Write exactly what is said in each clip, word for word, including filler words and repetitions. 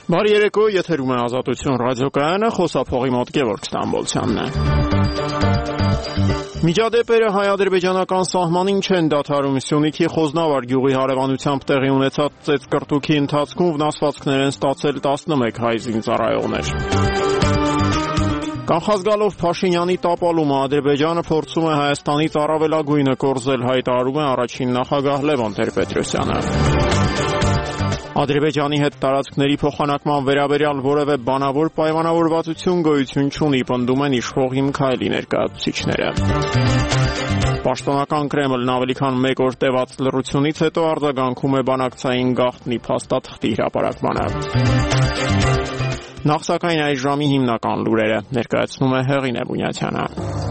Բարի երեկո, եթերում է Ազատություն ռադիոկայանը, խոսափողի մոտ Գևորգ Ստամբոլցյանն է։ Միջադեպերը հայ-ադրբեջանական սահմանին չեն դադարում։ Սյունիքի Խոզնավար գյուղի հարևանությամբ տեղի ունեցած ծեծկռտուքի ընթացքում վնասվածքներ են ստացել տասնմեկ հայ զինծառայողներ։ Կանխազգալով Փաշինյանի տապալումը Ադրբեջանը փորձում է Հայաստանից առավելագույնը կորզել, հայտարարում է առաջին նախագահ Լևոն Տեր-Պետրոսյանը։ Ադրբեջանի հետ տարածքների փոխանակման վերաբերյալ որևէ բանավոր պայմանավորվածություն գոյություն չունի, պնդում են իշխող հիմքայլի ներկայացուցիչները։ Պաշտոնական Կրեմլն ավելի քան մեկ օր տևած լռությունից հետո արձագանքում է բանակցային գաղտնի փաստաթղթի հրապարակմանը։ Նախ սակայն այս ժամի հիմնական լուրերը ներկայացնում է Հեղինե Բունյաթյանը։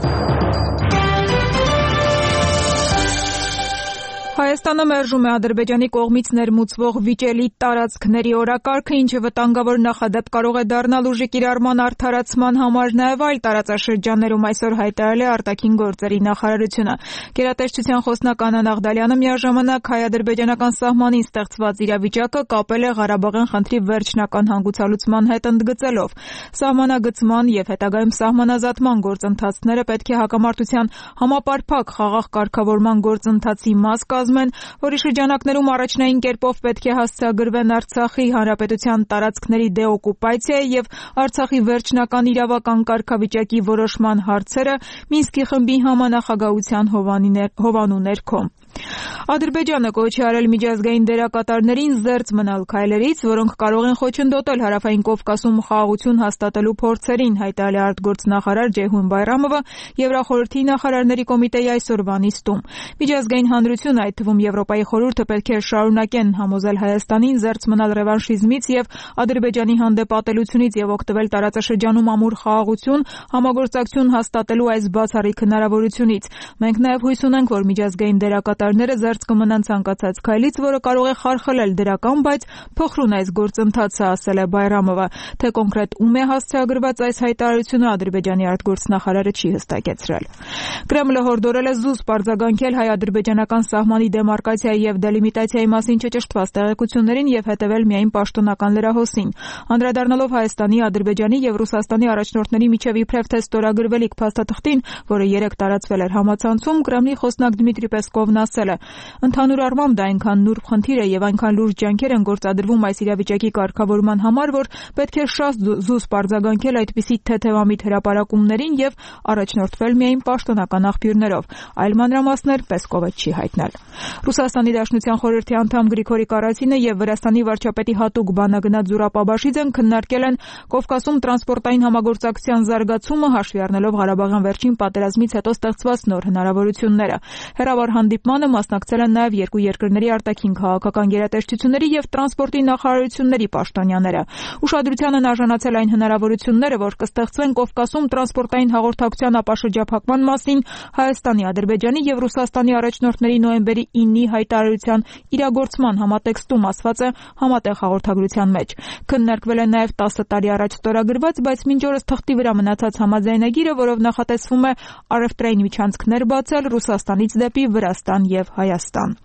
Հայաստանը մերժում է Ադրբեջանի կողմից ներմուծվող վիճելի տարածքների օրակարգը, ինչը վտանգավոր նախադեպ կարող է դառնալ ուժի կիրառման արդարացման համար, նաև այլ տարածաշրջաններում, այսօր հայտարարել է արտաքին գործերի նախարարությունը։ Գերատեսչության խոսնակ Աննա Նաղդալյանը միաժամանակ հայ-ադրբեջանական սահմանին ստեղծված իրավիճակը կապել է Ղարաբաղյան խնդրի վերջնական հանգուցալուծման հետ, ընդգծելով. Սահմանագծման եւ հետագայում սահմանազատման գործընթացները պետք է հակամարտության համապարփակ խաղաղ կարգավորման գործընթացի մաս կազմեն, որի շրջանակներում առաջնային կերպով պետք է հասցեագրվեն Արցախի հանրապետության տարածքների դեօկուպացիա եւ Արցախի վերջնական իրավական կարգավիճակի որոշման հարցերը Մինսկի խմբի համանախագահության հովանու ներքո։ Ադրբեջանը կոչ է արել միջազգային դերակատարներին զերծ մնալ քայլերից, որոնք կարող են խոչընդոտել Հարավային Կովկասում խաղաղություն հաստատելու փորձերին, հայտարարել է արտգործնախարար Ջեյհուն Բայրամովը Եվրախորհրդի նախարարների կոմիտեի այսօրվա նիստում։ Միջազգային հանրությունը, այդ թվում Եվրոպայի խորհուրդը, պետք է շարունակեն համոզել Հայաստանին զերծ մնալ ռևանշիզմից եւ Ադրբեջանի հանդեպ ատելությունից եւ օգտվել տարածաշրջանում ամուր խաղաղություն, համագործակցություն հաստատելու այս բացառիկ հնարավորությունից։ Մենք նաեւ հույս ունենք, որ միջազգային դերակատարները զերծ կմնան ցանկացած քայլից, որը կարող է խարխլել դրական, բայց փոխրուն այս գործընթացը, ասել է Բայրամովը։ Թե կոնկրետ ում է հասցեագրված այս հայտարարությունը, Ադրբեջանի արտգործնախարարը չի հստակեցրել։ Կրեմլը հորդորել է զուսպ արձագանքել հայ-ադրբեջանական սահմանի դեմարկացիայի եւ դելիմիտացիայի մասին չճշտված տեղեկություններին եւ հետեւել միայն պաշտոնական լրահոսին։ Անդրադառնալով Հայաստանի, Ադրբեջանի եւ Ռուսաստանի առաջնորդների միջև իբրև թե ստորագրվելիք փաստաթղթին, որը երեք տարածվել էր համացանցում, Կրեմլի խոսնակ Դմիտրի Պեսկովն ասել է. Ընդհանուր առմամբ դա այնքան նուրբ խնդիր է եւ այնքան լուրջ ջանքեր են գործադրվում այս իրավիճակի կարգավորման համար, որ պետք է շատ զուսպ արձագանքել այդպիսի թեթևամիտ հրապարակումներին եւ առաջնորդվել միայն պաշտոնական աղբյուրներով։ Այլ մանրամասներ Պեսկովը չի հայտնել։ Ռուսաստանի Դաշնության խորհրդի անդամ Գրիգորի Կարասինը եւ Վրաստանի վարչապետի հատուկ բանագնաց Զուրաբ Աբաշիձեն քննարկել են Կովկասում տրանսպորտային համագործակցության զարգացումը, հաշվի առնելով Ղարաբաղյան վերջին պատերազմից հետո ստեղծված նոր հնարավորությունները։ Հեռավար հանդիպմանը մասնակցել են նաև երկու երկրների արտաքին քաղաքական գերատեսչությունների եւ տրանսպորտի նախարարությունների պաշտոնյաները։ Ուշադրությանն արժանացել այն հնարավորությունները, որ կստեղծվեն Կովկասում տրանսպորտային հաղորդակցության ապաշրջափակման մասին Հայաստանի, Ադրբեջանի եւ Ռուսաստանի առաջնորդների նոյեմբերի ինի հայտարարության իրագործման համատեքստում ասված է համատեղ հաղորդագրության մեջ։ Քննարկվել է նաև տասը տարի առաջ ստորագրված, բայց մինչ օրս թղթի վրա մնացած համաձայնագիրը, որով նախատեսվում է առևտրային միջանցքներ բացել Ռուսաստանից դեպի Վրաստան եւ Հայաստան։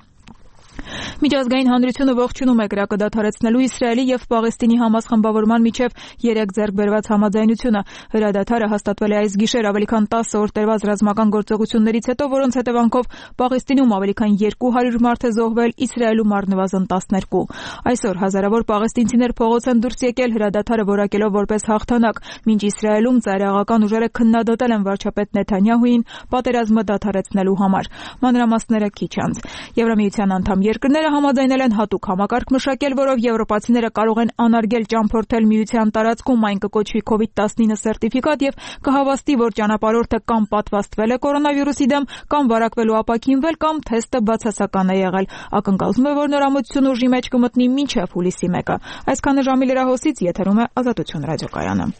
Միջազգային հանրությունը ողջունում է կրակը դադարեցնելու Իսրայելի եւ Պաղեստինի Համաս խմբավորման միջև երեք ձեռք բերված համաձայնությունը։ Հրադադարը հաստատվել է այս գիշեր ավելի քան տասը օր տևած ռազմական գործողություններից հետո, որոնց հետևանքով Պաղեստինում ավելի քան երկու հարյուր մարդ է զոհվել, Իսրայելում առնվազն տասներկու։ Այսօր հազարավոր պաղեստինցիներ փողոց են դուրս եկել հրադադարը որակելով որպես հաղթանակ, մինչ Իսրայելում ծայրահեղական ուժերը քննադատել են վարչապետ Նեթանյահուին պատերազմը դադարեցնելու համար։ Մանրամասները քիչ անց։ Եվրամիության անդամ երկրները համաձայնել են հատուկ համակարգ մշակել, որով եվրոպացիները կարող են անարգել ճամփորդել միության տարածքում, այն կկոչվի կովիդ տասնինը սերտիֆիկատ եւ կհավաստի, որ ճանապարհորդը կամ պատվաստվել է կորոնավիրուսի դեմ, կամ վարակվել ու ապաքինվել, կամ թեստը բացասական է եղել։ Ակնկալվում է, որ նորամուծությունը ուժի մեջ կմտնի մինչև հուլիսի մեկը։ Այսքանը ժամի լրահոսից եթերում է Ազատություն ռադիոկայանը։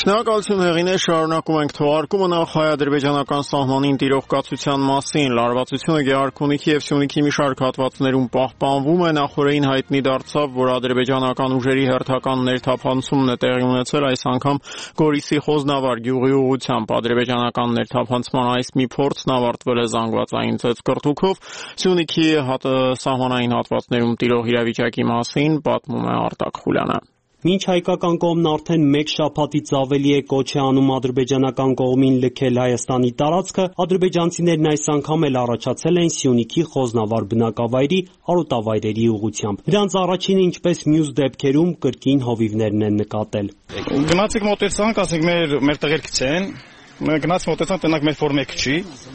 Շնորհակալություն հեղինե, շարունակում ենք թողարկումը նախ հայ-ադրբեջանական սահմանին տիրող կացության մասին։ Լարվածությունը Գեղարքունիքի եւ Սյունիքի մի շարք հատվածներում պահպանվում է։ Նախորդին հայտնի դարձավ, որ ադրբեջանական ուժերի հերթական ներթափանցումն է տեղի ունեցել այս անգամ Գորիսի Խոզնավար գյուղի ուղղությամբ։ Ադրբեջանական ներթափանցման այս մի փորձն ավարտվել է զանգվածային ծեծկռտուքով։ Սյունիքի հատ սահմանային հատվածներում տիրող իրավիճակի մասին պատմում է Արտակ Խուլյանը։ Մինչ հայկական կողմն արդեն մեկ շաբաթից ավելի է կոչ է անում ադրբեջանական կողմին լքել Հայաստանի տարածքը, ադրբեջանցիներն այս անգամ էլ առաջացել են Սյունիքի Խոզնավար բնակավայրի արոտավայրերի ուղղությամբ։ Դրանց առաջինը, ինչպես մյուս դեպքերում, կրկին հովիվներն են նկատել։ Գնացեք մոտեցանք, ասենք մեր մեր տղերք չեն։ Մենք գնաց մոտեցանք, տնակ մեր ֆորմեկ չի։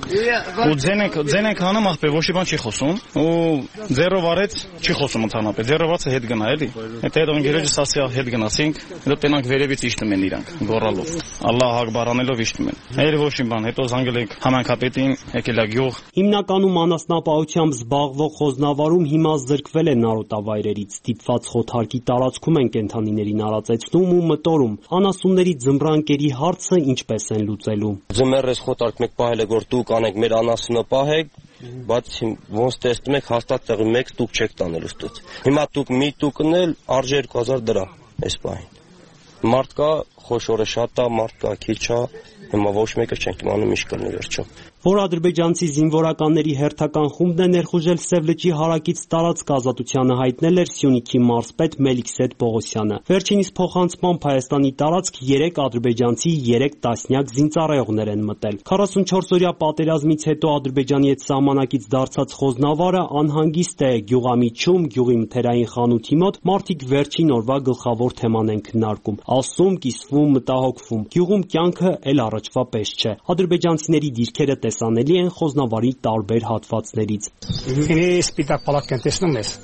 Ու ձեն ենք ձեն ենք հանում ախպե, ոչ մի բան չի խոսում։ Ու ձերով արեց, չի խոսում ընդհանրապես։ Ձերով արածը հետ գնա էլի։ Այդ հետո ինգերեջս ասի հետ գնացինք, հետո տնակ վերևից իշտում են իրանք, գոռալով։ Ալլահ ակբար անելով իշտում են։ Այլ ոչ մի բան, հետո զանգել ենք համայնքապետին, եկել է գյուղ։ Հիմնականում անասնապահությամբ զբաղվող Խոզնավարում հիմա զրկվել են արոտավայրերից, ստիպված խոթարկի տարածքում են կենդանիներին արածեցնում ու մտորում։ Անասունների ձմռանկերի հարցը ինչպես են լուծել։ Ձմեռ ես խոթարկ մեկ պահել եք, որ դուք անեք մեր անասունը պահեք, բայց ոնց տեսնում եք հաստատ տեղի մեկ տուկ չեք տանել ուստուց։ Հիմա դուք մի տուկն էլ արժի երկու հազար դրամ այս պահին։ Մարդ կա, խոշորը շատ է, մարդ կա, քիչ է, հիմա ոչ մեկը չենք իմանում ինչ կլինի վերջում։ Որ ադրբեջանցի զինվորականների հերթական խումբն է ներխուժել Սև լճի հարակից տարածք ազատությանը հայտնել էր Սյունիքի մարզպետ Մելիքսետ Պողոսյանը։ Վերջինիս փոխանցմամբ Հայաստանի տարածք երեք ադրբեջանցի երեք տասնյակ զինծառայողներ են մտել։ քառասունչորսօրյա պատերազմից հետո Ադրբեջանի հետ սահմանակից դարձած Խոզնավարը անհանգիստ է գյուղամիջում, գյուղի մթերային խանութի մոտ մարդիկ վերջին օրվա գլխավոր թեման են քննարկում։ Ասում, կիսվում, մտահոգվում։ Գյուղում կյանքը էլ առաջվա պես չէ։ Ադրբեջանցիների դիրքերը տեսանելի են Խոզնավարի տարբեր հատվածներից։ Ինի սպիտակ պալատկեն տեսնում ես։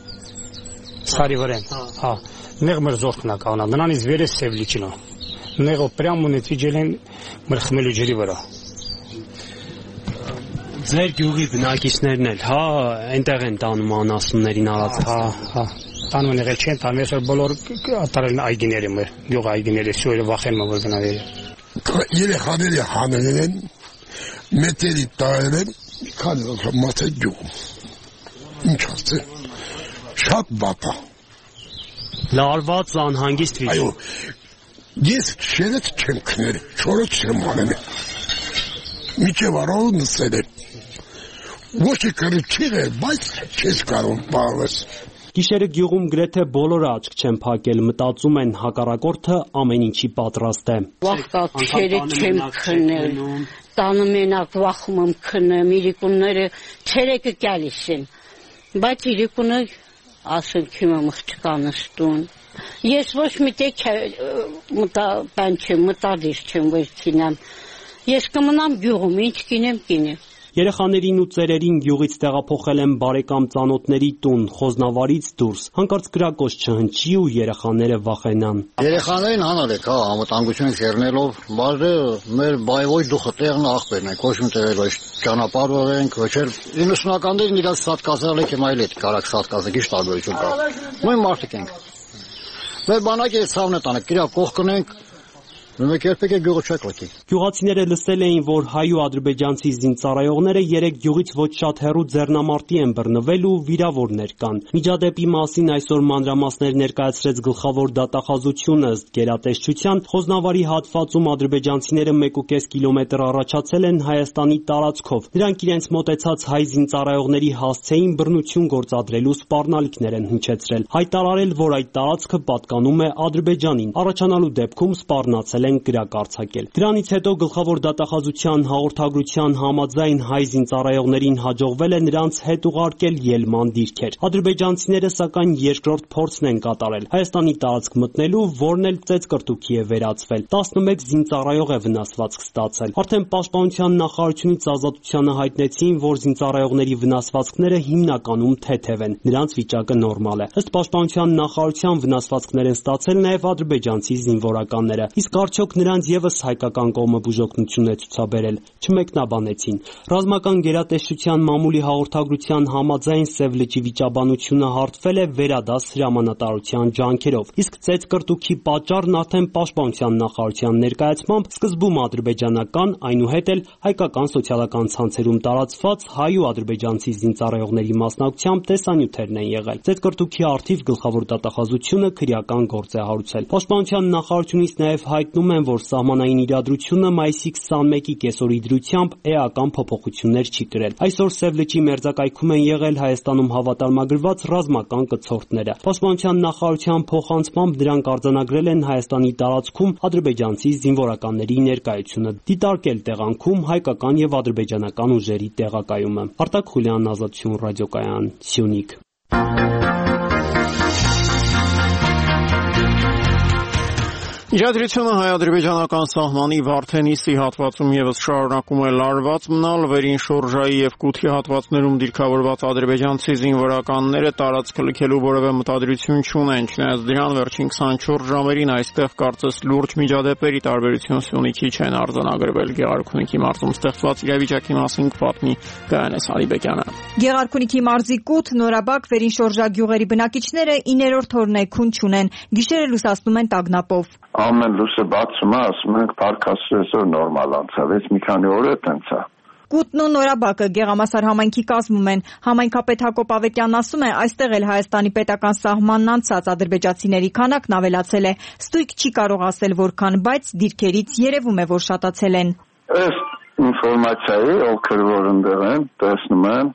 Սարի վրան։ Հա, նեղ մեր զորքն է կանա, նրանից վերես Սև լիճին է։ Նեղը պրյամ ունեցի ջելեն մեր խմելու ջրի վրա։ Ձեր գյուղի բնակիչներն էլ, հա, այնտեղ են տանում անասուններին արած։ Հա, հա։ Տանում են եղել չեն տանում, այսօր բոլոր ատարել այգիները մեր, գյուղ այգիները, սյուրը վախենում որ գնալել։ Երեխաները հանել են, մետերի տարել են, քանի մացե գյուղում։ Ինչ ասեմ, շատ բապա։ Լարված անհանգիստ վիճ։ Այո, ես շերետ չեմ քնել, չորոց չեմ անել։ Միջև առով նսել եմ։ Ոչ է կրի չիղ է, բայց չես կարող բաղվես։ Գիշերը գյուղում գրեթե բոլորը աչք չեն փակել, մտածում են հակառակորդը ամեն ինչի պատրաստ է։ Վախկացերը չեմ քնել, տանը մենակ վախում եմ քնեմ, իրիկունները ցերեկը գալիս են, բայց իրիկունը ասելքի մխչկանստուն։ Ես ոչ մի տեղ մտա բան չեմ, մտադիր չեմ որ քինեմ։ Ես կմնամ գյուղում, ինչ կինեմ, կինեմ։ Երեխաներին ու ծերերին գյուղից տեղափոխել են բարեկամ ծանոթների տուն, Խոզնավարից դուրս, հանկարծ կրակոց չհնչի ու երեխաները վախենան։ Երեխաներին հանալ եք, հա, անվտանգություն կերնելով, բայց մեր բայվոյ դուխը տեղն ախպերն են, ոչ մի տեղ ոչ ճանապարհով ենք, ոչ էլ իննսունականներին իրաց սատկացել եք, այլ այդ կարակ սատկացը գիշ տարբերություն կա։ Նույն մարդիկ ենք։ Մեր բանակի ցավն է տանը, կիրա կողքն ենք։ Մենք երբեք գյուղը չեք լքի։ Գյուղացիները լսել էին, որ հայ ու ադրբեջանցի զինծառայողները երեք գյուղից ոչ շատ հեռու ձեռնամարտի են բռնվել ու վիրավորներ կան։ Միջադեպի մասին այսօր մանրամասներ ներկայացրեց գլխավոր դատախազությունը ըստ գերատեսչության, Խոզնավարի հատվածում ադրբեջանցիները մեկ ու կես կիլոմետր առաջացել են Հայաստանի տարածքով։ Նրանք իրենց մոտեցած հայ զինծառայողների հասցեին բռնություն գործադրելու սպառնալիքներ են հնչեցրել։ Հայտարարել, որ այդ տարածքը պատկանում է Ադրբեջանին։ Առաջանալու դեպքում սպառնացել են կրակ արձակել։ Դրանից հետո գլխավոր դատախազության հաղորդագրության համաձայն հայ զինծառայողներին հաջողվել է նրանց հետ ուղարկել ելման դիրքեր։ Ադրբեջանցիները սակայն երկրորդ փորձն են կատարել Հայաստանի տարածք մտնելու, որն էլ ծեծկռտուքի է վերածվել։ տասնմեկ զինծառայող է վնասվածք ստացել։ Արդեն Պաշտպանության նախարարությունից ազատությանը հայտնեցին, որ զինծառայողների վնասվածքները հիմնականում թեթև են։ Նրանց վիճակը նորմալ է։ Ըստ Պաշտպանության նախարարության վնասվածքներ են ստացել նաև ադրբեջանցի զինվորականները։ Իսկ արդյոք նրանց եւս հայկական կողմը բուժօգնություն է ցուցաբերել, չմեկնաբանեցին։ Ռազմական գերատեսչության մամուլի հաղորդագրության համաձայն Սև լճի վիճաբանությունը հարթվել է վերադաս հրամանատարության ջանքերով, իսկ ծեծկրտուքի պատճառն արդեն պաշտպանության նախարարության ներկայացմամբ սկզբում ադրբեջանական, այնուհետ էլ հայկական սոցիալական ցանցերում տարածված հայ ու ադրբեջանցի զինծառայողների մասնակցությամբ տեսանյութերն են եղել։ Ծեծկրտուքի առթիվ գլխավոր դատախազությունը քրեական գործ է հարուցել։ Պաշտպանության նախարարությունից նաև հայտնում են, որ սահմանային իրադրությունը մայիսի քսանմեկի կեսօրի դրությամբ էական փոփոխություններ չի կրել։ Այսօր Սև լճի մերձակայքում են եղել Հայաստանում հավատարմագրված ռազմական կցորդները։ Պաշտպանության նախարարության փոխանցմամբ դրանք արձանագրել են Հայաստանի տարածքում ադրբեջանցի զինվորականների ներկայությունը, դիտարկել տեղանքում հայկական եւ ադրբեջանական ուժերի տեղակայումը։ Արտակ Խուլյան, Ազատություն ռադիոկայան, Սյունիք։ Իրադրությունը հայ-ադրբեջանական սահմանի Վարդենիսի հատվածում եւս շարունակում է լարված մնալ, վերին շորժայի եւ Կութի հատվածներում դիրքավորված ադրբեջանցի զինվորականները տարածքը լքելու որևէ մտադրություն չունեն, չնայած դրան վերջին քսանչորս ժամերին այստեղ կարծես լուրջ միջադեպերի տարբերություն Սյունիքի չեն արձանագրվել։ Գեղարքունիքի մարզում ստեղծված իրավիճակի մասին կպատմի Գայանե Սարիբեկյանը։ Գեղարքունիքի մարզի Կութ, Նորաբակ, վերին շորժա գյուղերի բնակիչները իներորդ օրն էքուն չունեն, գիշերը լուսացնում են տագնապով։ Ամեն լույսը բացում է, ասում ենք պարկասը այսօր նորմալ անցավ, այս մի քանի օր է տենց է։ Կուտն ու Նորաբակը Գեղամասար համայնքի կազմում են։ Համայնքապետ Հակոբ Ավետյանն ասում է, այստեղ էլ Հայաստանի պետական սահմանն անցած ադրբեջանցիների քանակն ավելացել է։ Ստույգ չի կարող ասել որքան, բայց դիրքերից երևում է, որ շատացել են։ Ըստ ինֆորմացիայի, ովքեր որ ընդեղ են, տեսնում են,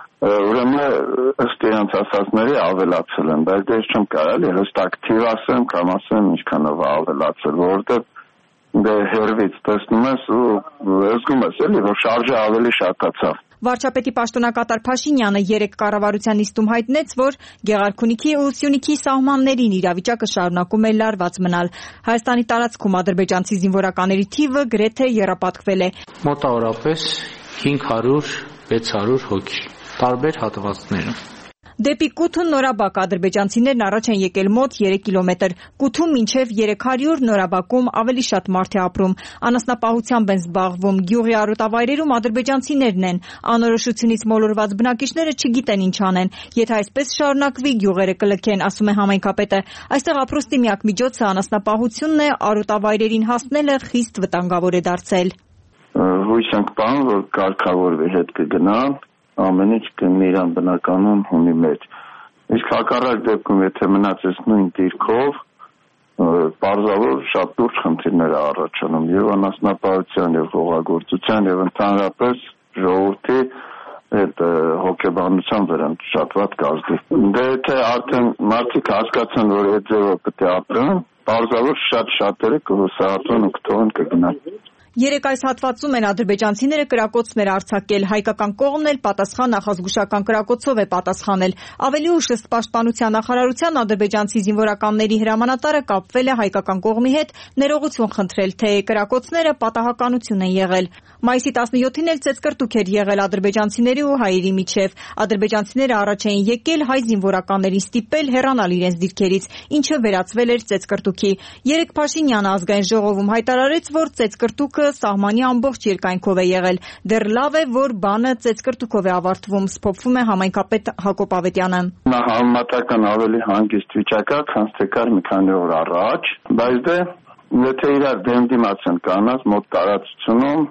ուրեմն ըստ իրենց ասածների ավելացել են, բայց դες չեմ կարելի հստակ թիվ ասեմ, կամ ասեմ ինչքանով ավելացել, որովհետև դե հերվից տեսնում ես ու զգում ես էլի, որ շարժը ավելի շատացավ։ Վարչապետի պաշտոնակատար Փաշինյանը երեկ կառավարության նիստում հայտնեց, որ Գեղարքունիքի ու Սյունիքի սահմաններին իրավիճակը շարունակում է լարված մնալ։ Հայաստանի տարածքում ադրբեջանցի զինվորականների թիվը գրեթե եռապատկվել է։ Մոտավորապես հինգ հարյուր վեց հարյուր հոգի տարբեր հատվածներում։ Դեպի Կութ ու Նորաբակ ադրբեջանցիներն առաջ են եկել մոտ երեք կիլոմետր։ Կութում մինչև երեք հարյուր, Նորաբակում ավելի շատ մարդ է ապրում։ Անասնապահությամբ են զբաղվում, գյուղի արոտավայրերում ադրբեջանցիներն են։ Անորոշությունից մոլորված բնակիչները չգիտեն ինչ անեն։ Եթե այսպես շարունակվի, գյուղերը կլքեն, ասում է համայնքապետը։ Այստեղ ապրուստի միակ միջոցը անասնապահությունն է, արոտավայրերին հասնելը խիստ վտանգավոր է դարձել։ Հույս ենք բան, որ կարգավորվի հետ կգնան, ամեն ինչ կնի իրան բնականon հունի մեջ։ Իսկ հակառակ դեպքում, եթե մնացես նույն դիրքով, պարզավոր շատ լուրջ խնդիրներ է առաջանում եւ անասնապահության եւ հողագործության եւ ընդհանրապես ժողովրդի այդ հոգեբանության վրա շատ վատ կազդի։ Դե եթե արդեն մարդիկ հասկացան, որ այդ ձևը պետք է ապրեն, պարզավոր շատ շատերը կհուսահատվեն ու կթողեն կգնան։ Երեք այս հատվածում են ադրբեջանցիները կրակոցներ արձակել, հայկական կողմն էլ պատասխան նախազգուշական կրակոցով է պատասխանել։ Ավելի ուշ ըստ պաշտպանության նախարարության ադրբեջանցի զինվորականների հրամանատարը կապվել է հայկական կողմի հետ ներողություն խնդրել, թե կրակոցները պատահականություն են եղել։ Մայիսի տասնյոթին էլ ծեծկրտուք էր եղել ադրբեջանցիների ու հայերի միջև։ Ադրբեջանցիները առաջ էին եկել հայ զինվորականներին ստիպել հեռանալ իրենց դիրքերից, ինչը վերածվել էր ծեծկրտուքի։ Երեկ Փաշինյանը ազգային ժողովում հայտարարեց, որ ծեծկրտուքը սահմանի ամբողջ երկայնքով է եղել։ Դեռ լավ է, որ բանը ծեծկրտուքով է ավարտվում, սփոփվում է համայնքապետ Հակոբ Ավետյանը։ Նա համեմատական ավելի հանգիստ վիճակ է, քան թե կար մի քանի օր առաջ, բայց դե եթե իրար դեմ դիմաց են կանած մոտ տարածությունում,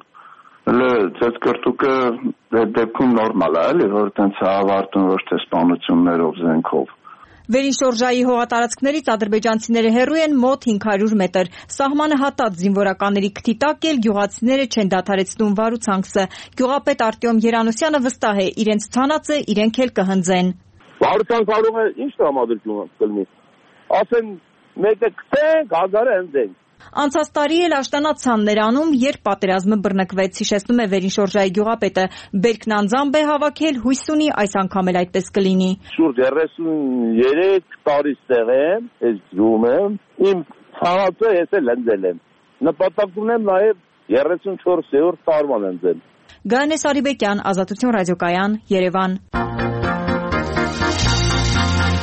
ծեծկրտուքը դեպքում նորմալ է, էլի, որ տենց ավարտում ոչ թե սպանություններով, զենքով։ Վերին շորժայի հողատարածքներից ադրբեջանցիները հեռու են մոտ հինգ հարյուր մետր։ Սահմանը հատած զինվորականների քթի տակ էլ գյուղացիները չեն դադարեցնում վարուցանքսը։ Գյուղապետ Արտյոմ Երանոսյանը վստահ է, իրենց ցանածը իրենք էլ կհնձեն։ Վարուցանք արում է ինչ տրամադրություն կլինի։ Ասեն մեկը քցենք, հազարը հնձենք։ Անցած տարի էլ աշտանացան ներանում, երբ պատերազմը բռնկվեց, հիշեցնում է Վերին շորժայի գյուղապետը։ Բերքն անձամբ է հավաքել, հույս ունի այս անգամ էլ այդպես կլինի։ Շուրջ երեսուներեք տարի ստեղ եմ, ես գյուղում եմ, իմ ցանածը ես էլ հնձել եմ։ Նպատակ ունեմ նաև երեսունչորսերորդ տարման հնձել։ Գայանե Սարիբեկյան, Ազատություն ռադիոկայան, Երևան։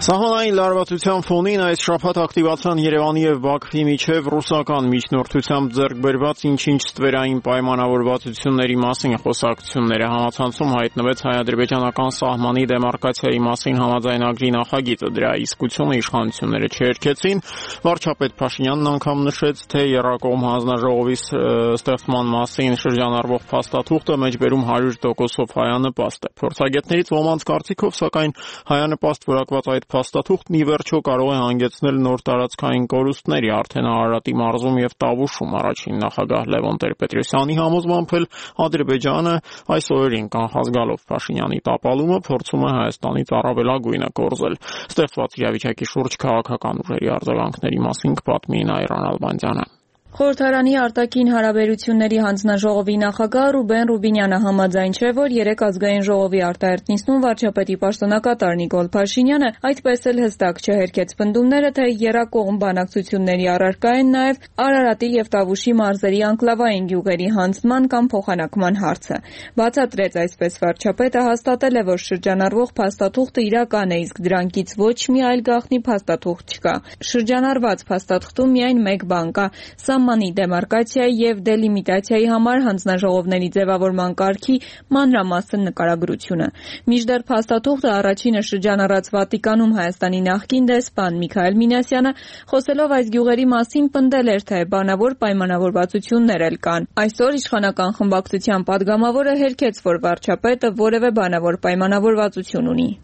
Սահմանային լարվածության ֆոնին այս շաբաթ ակտիվացան Երևանի եւ Բաքվի միջև ռուսական միջնորդությամբ ձեռք բերված ինչ-ինչ ստվերային պայմանավորվածությունների մասին խոսակցությունները համացանցում հայտնվեց հայ-ադրբեջանական սահմանի դեմարկացիայի մասին համաձայնագրի նախագիծը դրա իսկությունը իշխանությունները չերկեցին վարչապետ Փաշինյանն անգամ նշեց թե Եռակողմ հանձնաժողովի ստեղծման մասին շրջանառվող փաստաթուղթը մեջբերում հարյուր տոկոսով հայանպաստ է փորձագետներից ոմանց կարծիքով սակայն հայանպաստ որակված այդ փաստաթուղթն ի վերջո կարող է հանգեցնել նոր տարածքային կորուստների արդեն Արարատի մարզում եւ Տավուշում առաջին նախագահ Լևոն Տեր-Պետրոսյանի համոզմամբ էլ Ադրբեջանը այս օրերին կանխազգալով Փաշինյանի տապալումը փորձում է Հայաստանից առավելագույնը կորզել ստեղծված իրավիճակի շուրջ քաղաքական ուժերի արձագանքների մասին կպատմի Նայիրան Ալբանդյանը Խորհրդարանի արտաքին հարաբերությունների հանձնաժողովի նախագահ Ռուբեն Ռուբինյանը համաձայն չէ, որ երեք ազգային ժողովի արտահերթ նիստում վարչապետի պաշտոնակատար Նիկոլ Փաշինյանը այդպես էլ հստակ չհերքեց պնդումները, թե եռակողմ բանակցությունների առարկա են նաև Արարատի եւ Տավուշի մարզերի անկլավային գյուղերի հանձնման կամ փոխանակման հարցը։ Բացատրեց այսպես վարչապետը հաստատել է, որ շրջանառվող փաստաթուղթը իրական է, իսկ դրանքից ոչ մի այլ գաղտնի փաստաթուղթ չկա։ Շրջանառված փաստաթղթում միայն մեկ բան կա՝ Սահմանի դեմարկացիայի եւ դելիմիտացիայի համար հանձնաժողովների ձևավորման կարգի մանրամասն նկարագրությունը։ Մինչդեռ փաստաթուղթը առաջինը շրջանառած Վատիկանում Հայաստանի նախկին դեսպան Միքայել Մինասյանը խոսելով այս գյուղերի մասին պնդել էր, թե բանավոր պայմանավորվածություններ էլ կան։ Այսօր իշխանական խմբակցության падգամավորը հերքեց, որ վարչապետը որևէ բանավոր պայմանավորվածություն ունի։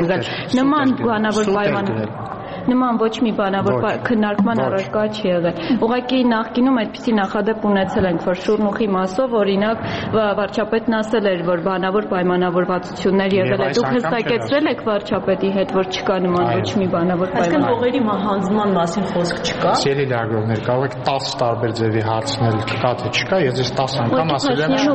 Նման բանավոր պայմանավորվածություն Նման ոչ մի բանավոր քննարկման առարկա չի եղել։ Ուղղակի նախկինում այդպիսի նախադեպ ունեցել ենք, որ շուրնուխի մասով օրինակ վարչապետն ասել էր, որ բանավոր պայմանավորվածություններ եղել է։ Դուք հստակեցրել եք վարչապետի հետ, որ չկա նման ոչ մի բանավոր պայմանավորվածություն։ Այսինքն հողերի հանձնման մասին խոսք չկա։ Սիրելի լրագրողներ, կարող եք տասը տարբեր ձևի հարցնել, կա թե չկա, ես ես տասը անգամ ասել եմ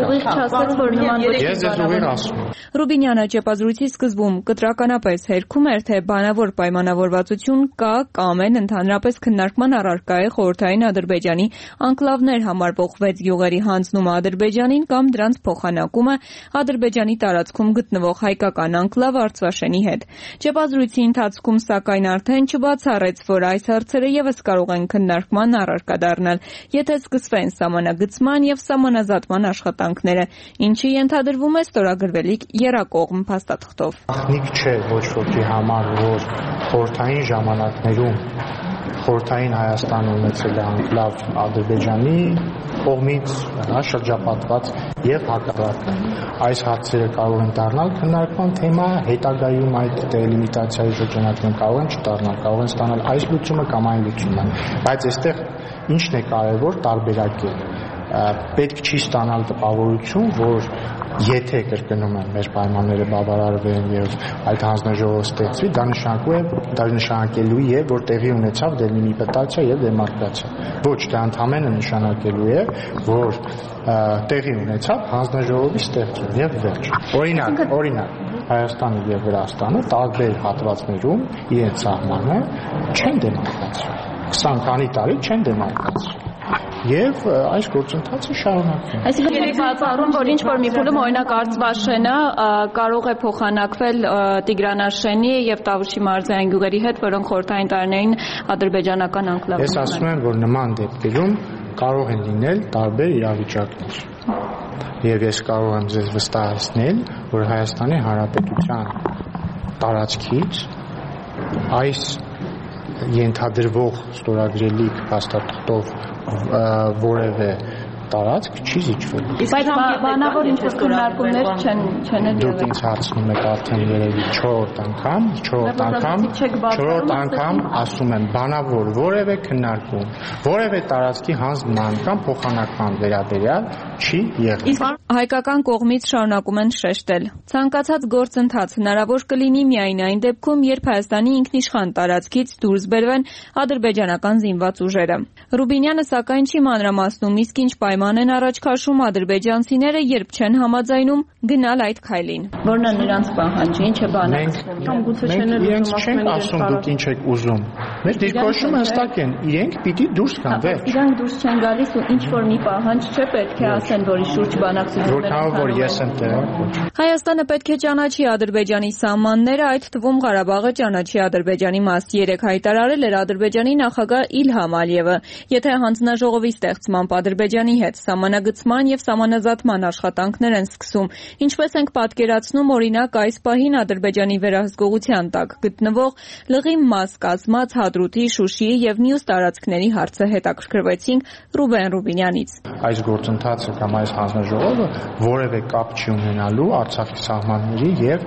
չկա։ Ես ես ուղիղ ասում եմ։ Ռուբինյանը ճեպազրույցի սկզբում կտրականապես հերքում էր, թե բանավոր պայմանավորվածություն կա կամ են ընդհանրապես քննարկման առարկա է խորհրդային Ադրբեջանի անկլավներ համարվող վեց գյուղերի հանձնումը Ադրբեջանին կամ դրանց փոխանակումը Ադրբեջանի տարածքում գտնվող հայկական անկլավ Արցվաշենի հետ։ Ճեպազրույցի ընթացքում սակայն արդեն չբացառեց, որ այս հարցերը եւս կարող են քննարկման առարկա դառնալ, եթե սկսվեն սահմանագծման եւ սահմանազատման աշխատանքները, ինչի ենթադրվում է ստորագրվելիք եռակողմ փաստաթղթով։ Ախնիկ չէ ոչ ոքի համար, որ խորհրդային ժամանակներում խորհրդային Հայաստանը ունեցել է անկլավ Ադրբեջանի կողմից շրջապատված եւ հակառակը։ Այս հարցերը կարող են դառնալ քննարկման թեմա, հետագայում այդ դելիմիտացիայի շրջանակներում կարող են չդառնալ, կարող են ստանալ այս լուծումը կամ այն լուծումը, բայց այստեղ ինչն է կարևոր տարբերակել։ Պետք չի ստանալ տպավորություն, որ եթե կրկնում եմ մեր պայմանները բավարարվեն եւ այդ հանձնաժողովը ստեղծվի, դա նշանակում է, դա նշանակելու է, որ տեղի ունեցավ դելիմիտացիա եւ դեմարկացիա։ Ոչ, դա ընդհանրապես նշանակելու է, որ տեղի ունեցավ հանձնաժողովի ստեղծում եւ վերջ։ Օրինակ, օրինակ Հայաստանը եւ Վրաստանը տարբեր հատվածներում իրենց սահմանը չեն դեմարկացրել։ քսան քանի տարի չեն դեմարկացրել։ Եվ այս գործընթացը շարունակվում է։ Այսինքն եք բացառում, որ ինչ որ մի փուլում օրինակ Արցվաշենը կարող է փոխանակվել Տիգրանաշենի եւ Տավուշի մարզային գյուղերի հետ, որոնք խորհրդային տարիներին ադրբեջանական անկլավ են։ Ես ասում եմ, որ նման դեպքերում կարող են լինել տարբեր իրավիճակներ։ Եվ ես կարող եմ ձեզ վստահեցնել, որ Հայաստանի Հանրապետության տարածքից այս ենթադրվող ստորագրելիք փաստաթղթով որևէ տարածք չի զիջվել։ Բայց բանավոր ինչ-որ քննարկումներ չեն չեն եղել։ Դուք ինձ հարցնում եք արդեն երևի չորրորդ անգամ, չորրորդ անգամ, չորրորդ անգամ ասում եմ բանավոր որևէ քննարկում, որևէ տարածքի հանձնման կամ փոխանակման վերաբերյալ չի եղել։ Իսկ հայկական կողմից շարունակում են շեշտել. ցանկացած գործընթաց հնարավոր կլինի միայն այն դեպքում, երբ Հայաստանի ինքնիշխան տարածքից դուրս բերվեն ադրբեջանական զինված ուժերը։ Ռուբինյանը սակայն չի մանրամասնում, իսկ ինչ պայման են առաջ քաշում ադրբեջանցիները, երբ չեն համաձայնում գնալ այդ քայլին։ Որն է նրանց պահանջը, ինչ է բանը։ Մենք իրենց չենք ասում դուք ինչ եք ուզում։ Մեր դիրքորոշումը հստակ են, իրենք պիտի դուրս գան, վերջ։ Իրանք դուրս չեն գալիս ու ինչ որ մի պահանջ չէ պետք է ասեն, որի շուրջ բանակցություններ են որ ես եմ տեղը։ Հայաստանը պետք է ճանաչի Ադրբեջանի սահմանները, այդ թվում Ղարաբաղը ճանաչի Ադրբեջանի մաս, երեք հայտարարել էր Ադրբեջանի նախագահ Իլհամ Ալիևը։ Եթե հանձնաժողովի ստեղծմամբ Ադրբեջանի հետ սահմանագծման եւ սահմանազատման աշխատանքներ են սկսում, ինչպես ենք պատկերացնում, օրինակ այս պահին Ադրբեջանի վերահսկողության տակ գտնվող Լղի մաս կազմած Հադրութի, Շուշիի եւ մյուս տարածքների հարցը հետաքրքրվեցինք Ռուբեն Ռուբինյանից։ Այս գործընթացը կամ այս հանձնաժողովը որևէ կապ չի ունենալու Արցախի սահմանների եւ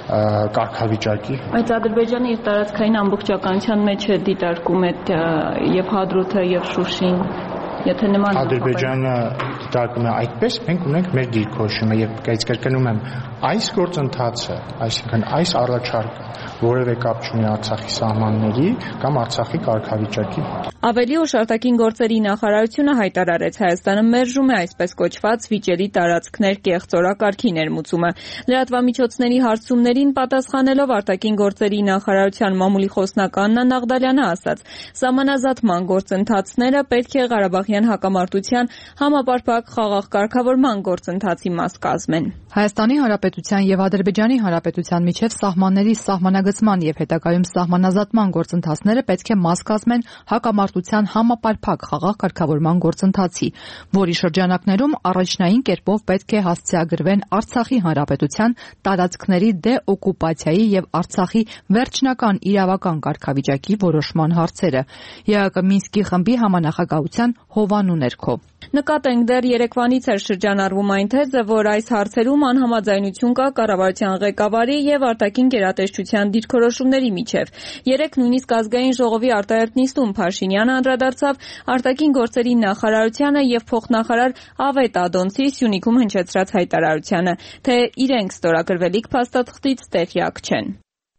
կարգավիճակի։ Բայց Ադրբեջանը իր տարածքային ամբողջականության մեջ է դիտարկում այդ եւ Հադրութը եւ Շուշին։ Եթե նման Ադրբեջանը դիտարկում է այդպես, մենք ունենք մեր դիրքորոշումը եւ կրկնում եմ, այս գործընթացը, այսինքն այս առաջարկը որևէ կապ չունի Արցախի սահմանների կամ Արցախի կարգավիճակի։ Ավելի ուշ արտաքին գործերի նախարարությունը հայտարարեց Հայաստանը մերժում է այսպես կոչված վիճելի տարածքներ կեղծ օրակարգի ներմուծումը։ Լրատվամիջոցների հարցումներին պատասխանելով արտաքին գործերի նախարարության մամուլի խոսնակ Աննա Նաղդալյանը ասաց. «Սահմանազատման գործընթացները պետք է Ղարաբաղյան հակամարտության համապարփակ խաղաղ կարգավորման գործընթացի մաս կազմեն»։ Հայաստանի Հանրապետության եւ Ադրբեջանի Հանրապետության միջև սահմանների սահմանագծման եւ հետագայում սահմանազատման գործընթացները պետք է մաս կազմեն հակամարտության համապարփակ խաղաղ կարգավորման գործընթացի, որի շրջանակներում առաջնային կերպով պետք է հասցեագրվեն Արցախի Հանրապետության տարածքների դեօկուպացիայի եւ Արցախի վերջնական իրավական կարգավիճակի որոշման հարցերը։ ԵԱԿ Մինսկի խմբի համանախագահության հովանու ներքո։ Նկատենք դեռ երեկվանից էր շրջանառվում այն թեզը, որ այս հարցերում անհամաձայնություն կա կառավարության ղեկավարի եւ արտաքին գերատեսչության դիրքորոշումների միջև։ Երեք նույնիսկ ազգային ժողովի արտահերտ նիստում Փաշինյանը անդրադարձավ արտաքին գործերի նախարարությանը եւ փոխնախարար Ավետ Ադոնցի Սյունիքում հնչեցրած հայտարարությանը, թե իրենք ստորագրվելիք փաստաթղթից տեղյակ չեն։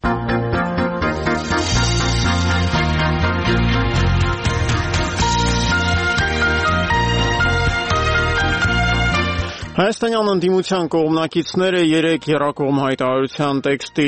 Հայաստանյան ընդդիմության կողմնակիցները երեք եռակողմ հայտարարության տեքստի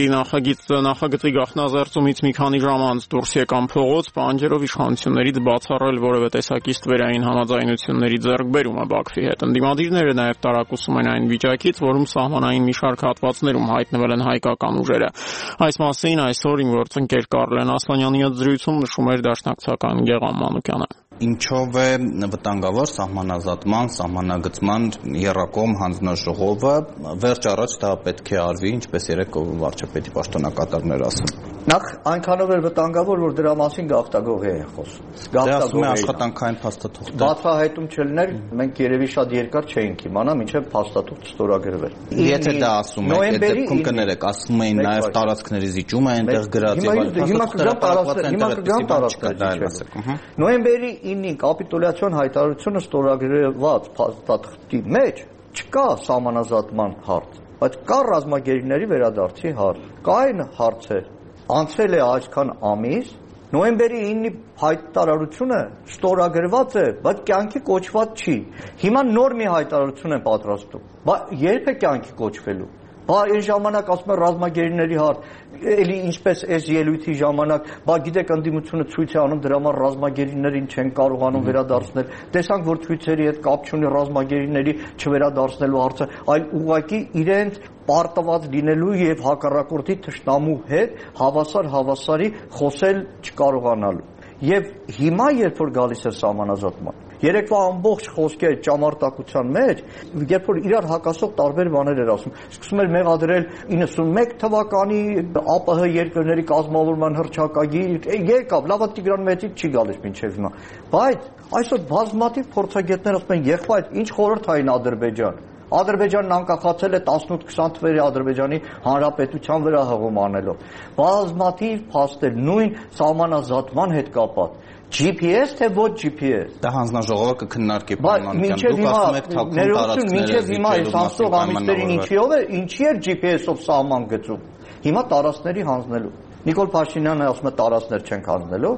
նախագծի գաղտնազերծումից մի քանի ժամ անց դուրս եկան փողոց, պահանջելով իշխանություններից բացառել որևէ տեսակի ստվերային համաձայնությունների ձեռքբերումը Բաքվի հետ։ Ընդդիմադիրները նաև տարակուսում են այն վիճակից, որում սահմանային մի շարք հատվածներում հայտնվել են հայկական ուժերը։ Այս մասին այսօր իմ գործընկեր Կարլեն Ասլանյանի հետ զրույցում նշում էր դաշնակցական Գեղամ Մանուկյանը։ Ինչով է վտանգավոր սահմանազատման, սահմանագծման եռակողմ հանձնաժողովը, վերջ առաջ դա պետք է արվի, ինչպես երեք վարչապետի պաշտոնակատարներ ասում։ Նախ այնքանով էր վտանգավոր, որ դրա մասին գաղթագողի են խոսում։ Դա ասում է աշխատանքային փաստաթուղթ։ Բացահայտում չլիներ, մենք երևի շատ երկար չէինք իմանա, մինչև փաստաթուղթ ստորագրվեր։ Եթե դա ասում եք, այդ դեպքում կներեք, ասում էին նաև տարածքների զիջումը այնտեղ գրած եւ այլ փաստաթուղթերը հիմա կգամ տարածքների։ Նոյեմբերի ինին կապիտուլյացիոն հայտարարությունը ստորագրված փաստաթղթի մեջ չկա սահմանազատման հարց, բայց կա ռազմագերիների վերադարձի հարց։ Կա այն հարցը, անցել է այսքան ամիս, նոյեմբերի ինի հայտարարությունը ստորագրված է, բայց կյանքի կոչված չի։ Հիմա նոր մի հայտարարություն են պատրաստում։ Բայց երբ է կյանքի կոչվելու։ Բա այն ժամանակ ասում են ռազմագերիների հարց, էլի ինչպես այս ելույթի ժամանակ, բա գիտեք ընդդիմությունը ցույց է անում դրա համար ռազմագերիներին չեն կարողանում վերադարձնել։ Տեսանք, որ ցույցերի հետ կապ չունի ռազմագերիների չվերադարձնելու հարցը, այլ ուղղակի իրենց պարտված լինելու եւ հակառակորդի թշնամու հետ հավասար հավասարի խոսել չկարողանալու։ Եվ հիմա երբ որ գալիս է սահմանազատման, երեկվա ամբողջ խոսքեր ճամարտակության մեջ, երբ որ իրար հակասող տարբեր բաներ էր ասում, սկսում էր մեղադրել իննսունմեկ թվականի ԱՊՀ երկրների կազմավորման հռչակագիր, եկավ, լավա Տիգրան Մեծիկ չի գալիս մինչև հիմա, բայց այսօր բազմաթիվ փորձագետներ ասում են, եղբայր, ինչ խորհրդային Ադրբեջան։ Ադրբեջանն անկախացել է տասնութ քսան թվերի Ադրբեջանի Հանրապետության վրա հղում անելով։ Բազմաթիվ փաստեր նույն սահմանազատման հետ կապված։ Ջի Փի Էս թե ոչ Ջի Փի Էս։ Դա հանձնաժողովը կքննարկի պայմանական։ Դուք ասում եք թաքուն տարածքները հիմա այս ամսող ամիսներին ինչիով է, ինչի էր Ջի Փի Էս-ով սահման գծում։ Հիմա տարածքների հանձնելու։ Նիկոլ Փաշինյանը ասում է տարածքներ չենք հանձնելու։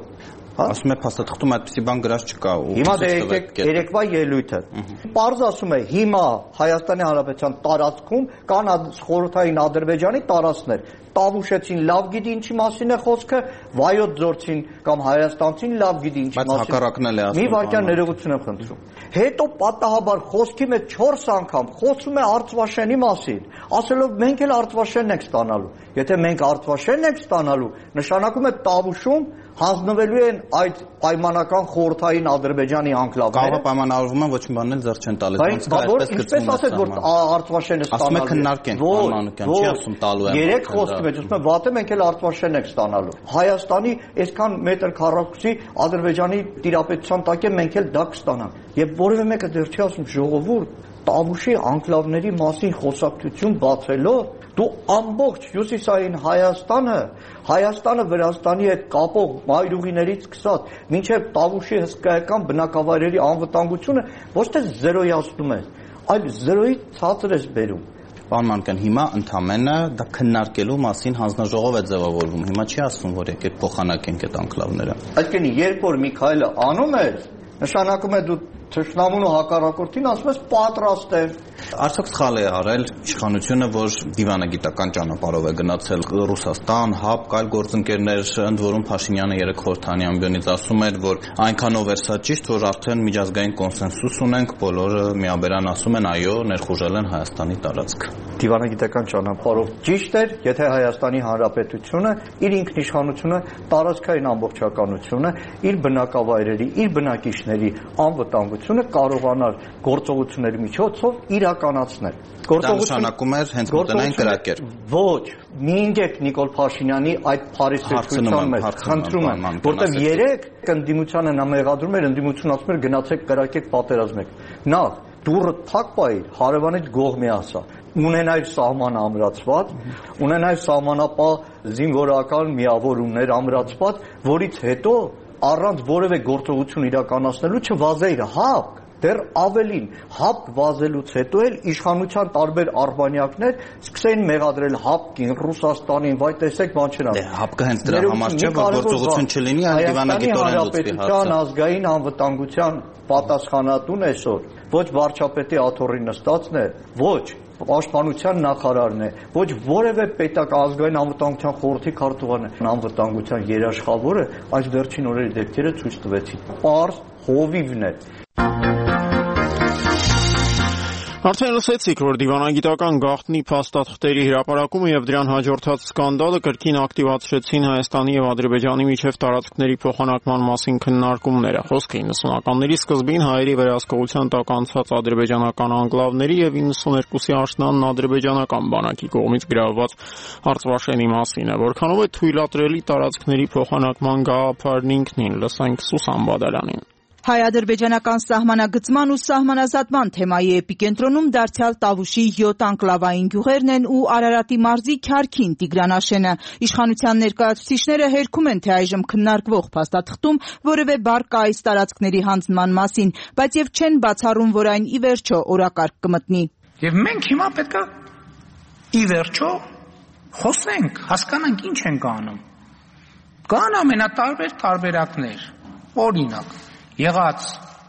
Ասում է փաստաթղթում այդպիսի բան գրած չկա ու հիմա դե եկեք երեկվա ելույթը պարզ ասում է հիմա Հայաստանի Հանրապետության տարածքում կան խորհրդային Ադրբեջանի տարածքներ Տավուշեցին լավ գիտի ինչի մասին է խոսքը Վայոց ձորցին կամ հայաստանցին լավ գիտի ինչի մասին բայց հակառակն էլ է ասում մի վարքյան ներողություն եմ խնդրում հետո պատահաբար խոսքի մեջ չորս անգամ խոսում է Արցվաշենի մասին ասելով մենք էլ Արցվաշենն ենք ստանալու եթե մենք Արցվաշենն ենք ստանալու նշանակում է Տավուշում հանձնվելու են այդ պայմանական խորհրդային Ադրբեջանի անկլավները Կարող պայմանավորվում են ոչ մի բան էլ ձեռ չեն տալիս ոնց կա այդպես գծվում է ասես որ Արցվաշենը ստանալու ասում է քննարկեն Մանուկյան չի ասում տալու են երեք խոսքի մեջ ասում է վատը մենք էլ Արցվաշենն ենք ստանալու Հայաստանի այսքան մետր քառակուսի Ադրբեջանի տիրապետության տակ է մենք էլ դա կստանանք եւ որևէ մեկը դեռ չի ասում ժողովուրդ Տավուշի անկլավների մասին խոսակցություն բացելով դու ամբողջ հյուսիսային Հայաստանը Հայաստանը Վրաստանի հետ կապող մայրուղիներից սկսած մինչև Տավուշի հսկայական բնակավայրերի անվտանգությունը ոչ թե զերոյացնում է այլ զերոյի ցածր է բերում Պարոն Մանուկյան, հիմա ընդամենը դա քննարկելու մասին հանձնաժողով է ձևավորվում հիմա չի ասվում որ եկեք փոխանակենք այդ անկլավները Այսինքն երբ որ Միքայելը անում է նշանակում է դու Թշնամուն ու հակառակորդին ասում ես պատրաստ է Արդյոք սխալ է արել իշխանությունը, որ դիվանագիտական ճանապարհով է գնացել Ռուսաստան, ՀԱՊԿ, այլ գործընկերներ, ընդ որում Փաշինյանը երեք խորհրդանի ամբիոնից ասում էր, որ այնքանով էր սա ճիշտ, որ արդեն միջազգային կոնսենսուս ունենք, բոլորը միաբերան ասում են, այո, ներխուժել են Հայաստանի տարածքը։ Դիվանագիտական ճանապարհով ճիշտ էր, եթե Հայաստանի Հանրապետությունը իր ինքնիշխանությունը, տարածքային ամբողջականությունը, իր բնակավայրերի, իր բնակիչների անվտանգությունը կարողանար գործողությունների միջոցով իրականացնել։ Դա նշանակում էր հենց մտնային կրակեր։ Ոչ, մի ինգեք Նիկոլ Փաշինյանի այդ փարիսեցության մեջ, խնդրում եմ, որտեղ երեք ընդդիմությանը նա մեղադրում էր, ընդդիմությունը ասում էր գնացեք կրակեք պատերազմեք։ Նախ դուրը թակ պայր հարևանից գողմի ասա ունենայր սահման ամրացված ունենայր սահմանապահ զինվորական միավորումներ ամրացված որից հետո առանց որևէ գործողություն իրականացնելու չվազեիր ՀԱՊԿ դեռ ավելին ՀԱՊԿ վազելուց հետո էլ իշխանության տարբեր արբանյակներ սկսեն մեղադրել ՀԱՊԿ-ին, Ռուսաստանին, վայ տեսեք բան չեն անում։ ՀԱՊԿ-ը հենց դրա համար չէ, որ գործողություն չլինի, այլ դիվանագիտորեն լուծվի հարցը։ Ազգային անվտանգության պատասխանատուն այսօր ոչ վարչապետի աթոռի նստածն է, ոչ պաշտպանության նախարարն է, ոչ որևէ պետական ազգային անվտանգության խորհրդի քարտուղարն է, անվտանգության երաշխավորը այս վերջին օրերի դեպքերը ցույց տվեցին։ Պարզ հովիվն է։ Արդեն լսեցիք, որ դիվանագիտական գաղտնի փաստաթղթերի հրապարակումը եւ դրան հաջորդած սկանդալը կրկին ակտիվացրեցին Հայաստանի եւ Ադրբեջանի միջև տարածքների փոխանակման մասին քննարկումները։ Խոսքը իննսունականների սկզբին հայերի վերահսկողության տակ անցած ադրբեջանական անկլավների եւ իննսուներկուսի աշնանն ադրբեջանական բանակի կողմից գրավված Արցվաշենի մասին է, որքանով է թույլատրելի տարածքների փոխանակման գաղափարն ինքնին։ Լսենք Սուսան Բադալյանին։ Հայ-ադրբեջանական սահմանագծման ու սահմանազատման թեմայի էպիկենտրոնում դարձյալ Տավուշի յոթ անկլավային գյուղերն են ու Արարատի մարզի Քյարքին Տիգրանաշենը։ Իշխանության ներկայացուցիչները հերքում են, թե այժմ քննարկվող փաստաթղթում որևէ բառ կա այս տարածքների հանձնման մասին, բայց եւ չեն բացառում, որ այն ի վերջո օրակարգ կմտնի։ Եվ մենք հիմա պետք է ի վերջո խոսենք, հասկանանք ինչ ենք անում։ Կան ամենատարբեր տարբերակներ, օրինակ եղած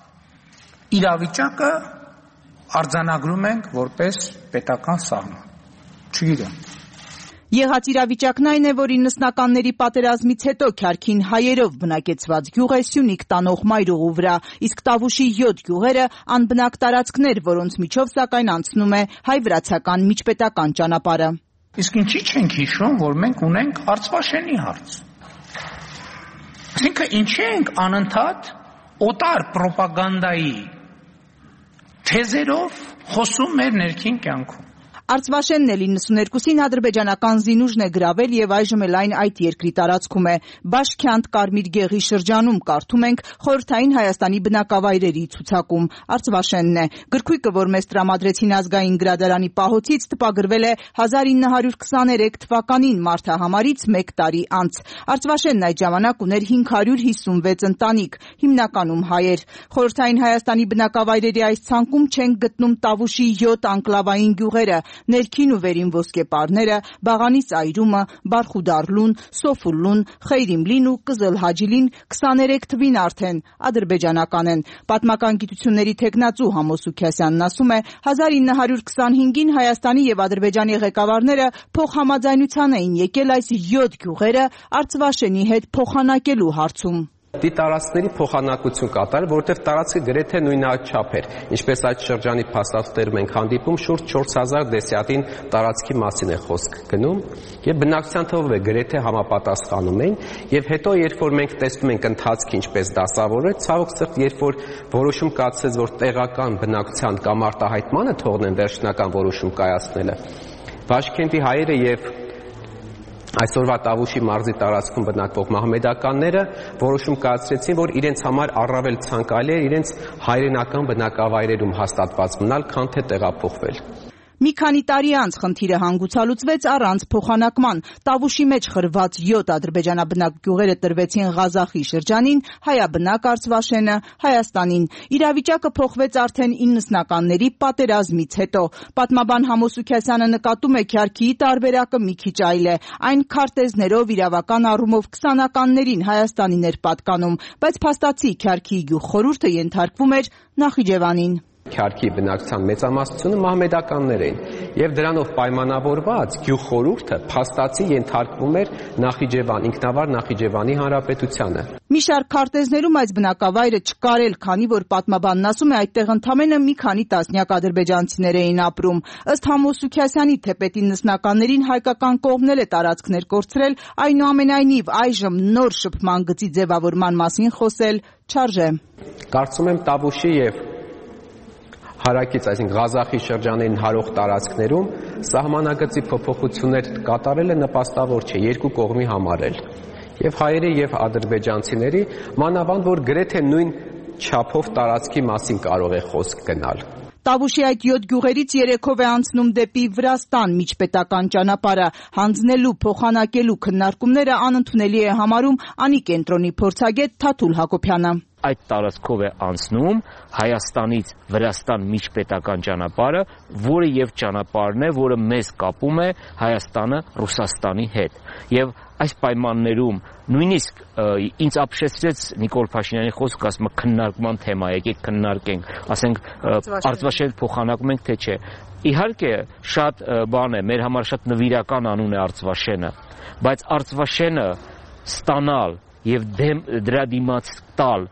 իրավիճակը արձանագրում ենք որպես պետական սահման։ Չգիտեմ։ Եղած իրավիճակն այն է, որ իննսնականների պատերազմից հետո Քյարքին հայերով բնակեցված գյուղ է Սյունիք տանող մայրուղու վրա, իսկ Տավուշի յոթ գյուղերը անբնակ տարածքներ, որոնց միջով սակայն անցնում է հայ-վրացական միջպետական ճանապարհը։ Իսկ ինչի՞ չենք հիշում, որ մենք ունենք Արցվաշենի հարց։ Այսինքն ինչի ենք անընդհատ օտար պրոպագանդայի թեզերով խոսում մեր ներքին կյանքում։ Արցվաշենն էլ իննսուներկուսին ադրբեջանական զինուժն է գրավել եւ այժմ էլ այն այդ երկրի տարածքում է։ Բաշքյանտ Կարմիր գեղի շրջանում կարդում ենք խորհրդային Հայաստանի բնակավայրերի ցուցակում։ Արցվաշենն է։ Գրքույկը, որ մեզ տրամադրեցին ազգային գրադարանի պահոցից, տպագրվել է հազար ինը հարյուր քսաներեք թվականին մարտահամարից մեկ տարի անց։ Արցվաշենն այդ ժամանակ ուներ հինգ հարյուր հիսունվեց ընտանիք, հիմնականում հայեր։ Խորհրդային Հայաստանի բնակավայրերի այս ցանկում չենք գտնում Տավուշի յոթ անկլավային գյուղերը, ներքին ու վերին ոսկեպարները, Բաղանի ծայրումը, Բարխուդարլուն, Սոֆուլլուն, Խեյրիմլին ու Կզլ Հաջիլին քսաներեք թվին արդեն ադրբեջանական են։ Պատմական գիտությունների թեկնածու Համոս Սուքիասյանն ասում է, հազար ինը հարյուր քսանհինգին Հայաստանի եւ Ադրբեջանի ղեկավարները փոխհամաձայնության էին եկել այս յոթ գյուղերը Արցվաշենի հետ փոխանակելու հարցում։ Դի տարածքների փոխանակություն կատարել, որովհետև տարածքը գրեթե նույնաչափ էր, ինչպես այդ շրջանի փաստաթղթերում ենք հանդիպում, շուրջ չորս հազար դեսյատին տարածքի մասին է խոսք գնում, եւ բնակչության թվով է գրեթե համապատասխանում էին, եւ հետո երբ որ մենք տեսնում ենք ընթացքը ինչպես դասավորել, ցավոք սրտ, երբ որ որոշում կայացեց, որ տեղական բնակչության կամ արտահայտմանը թողնեն վերջնական որոշում կայացնելը, Բաշկենտի հայերը եւ այսօրվա Տավուշի մարզի տարածքում բնակվող մահմեդականները որոշում կայացրեցին, որ իրենց համար առավել ցանկալի է իրենց հայրենական բնակավայրերում հաստատված մնալ, քան թե տեղափոխվել։ Մի քանի տարի անց խնդիրը հանգուցալուծվեց առանց փոխանակման։ Տավուշի մեջ խրված յոթ ադրբեջանաբնակ գյուղերը տրվեցին Ղազախի շրջանին, հայաբնակ Արցվաշենը Հայաստանին։ Իրավիճակը փոխվեց արդեն իննսնականների պատերազմից հետո։ Պատմաբան Համոս Սուքիասյանը նկատում է Քյարքիի տարբերակը մի քիչ այլ է։ Այն քարտեզներով իրավական առումով քսանականներին Հայաստանին էր պատկանում, բայց փաստացի Քյարքիի գյուղ խորհուրդը ենթարկվում էր Նախիջևանին։ Քյարքի բնակչության մեծամասնությունը մահմեդականներ էին եւ դրանով պայմանավորված գյուղ խորհուրդը փաստացի ենթարկվում էր Նախիջևան, ինքնավար Նախիջևանի հանրապետությանը։ Մի շարք քարտեզներում այս բնակավայրը չկար էլ, քանի որ պատմաբանն ասում է այդտեղ ընդամենը մի քանի տասնյակ ադրբեջանցիներ էին ապրում։ Ըստ Համոս Սուքիասյանի թեպետի նսնականներին հայկական կողմն էլ է տարածքներ կորցրել, այնուամենայնիվ այժմ նոր շփման գծի ձևավորման մասին խոսել չարժե։ Կարծում եմ Տավուշի եւ հարակից, այսինքն Ղազախի շրջանային հարող տարածքներում սահմանագծի փոփոխություններ կատարելը նպաստավոր չէ երկու կողմի համար էլ։ Եվ հայերի եւ ադրբեջանցիների, մանավանդ որ գրեթե նույն չափով տարածքի մասին կարող է խոսք գնալ։ Տավուշի այդ յոթ գյուղերից երեքով է անցնում դեպի Վրաստան միջպետական ճանապարհը, հանձնելու, փոխանակելու քննարկումները անընդունելի է համարում Անի կենտրոնի փորձագետ Թաթուլ Հակոբյանը։ Այդ տարածքով է անցնում Հայաստանից Վրաստան միջպետական ճանապարհը, որը եւ ճանապարհն է, որը մեզ կապում է Հայաստանը Ռուսաստանի հետ։ Եվ այս պայմաններում նույնիսկ ինձ ապշեցրեց Նիկոլ Փաշինյանի խոսքը, ասում է քննարկման թեմա, եկեք քննարկենք, ասենք Արցվաշեն փոխանակում ենք թե չէ։ Իհարկե շատ բան է, մեր համար շատ նվիրական անուն է Արցվաշենը, բայց Արցվաշենը ստանալ եւ դրա դիմաց տալ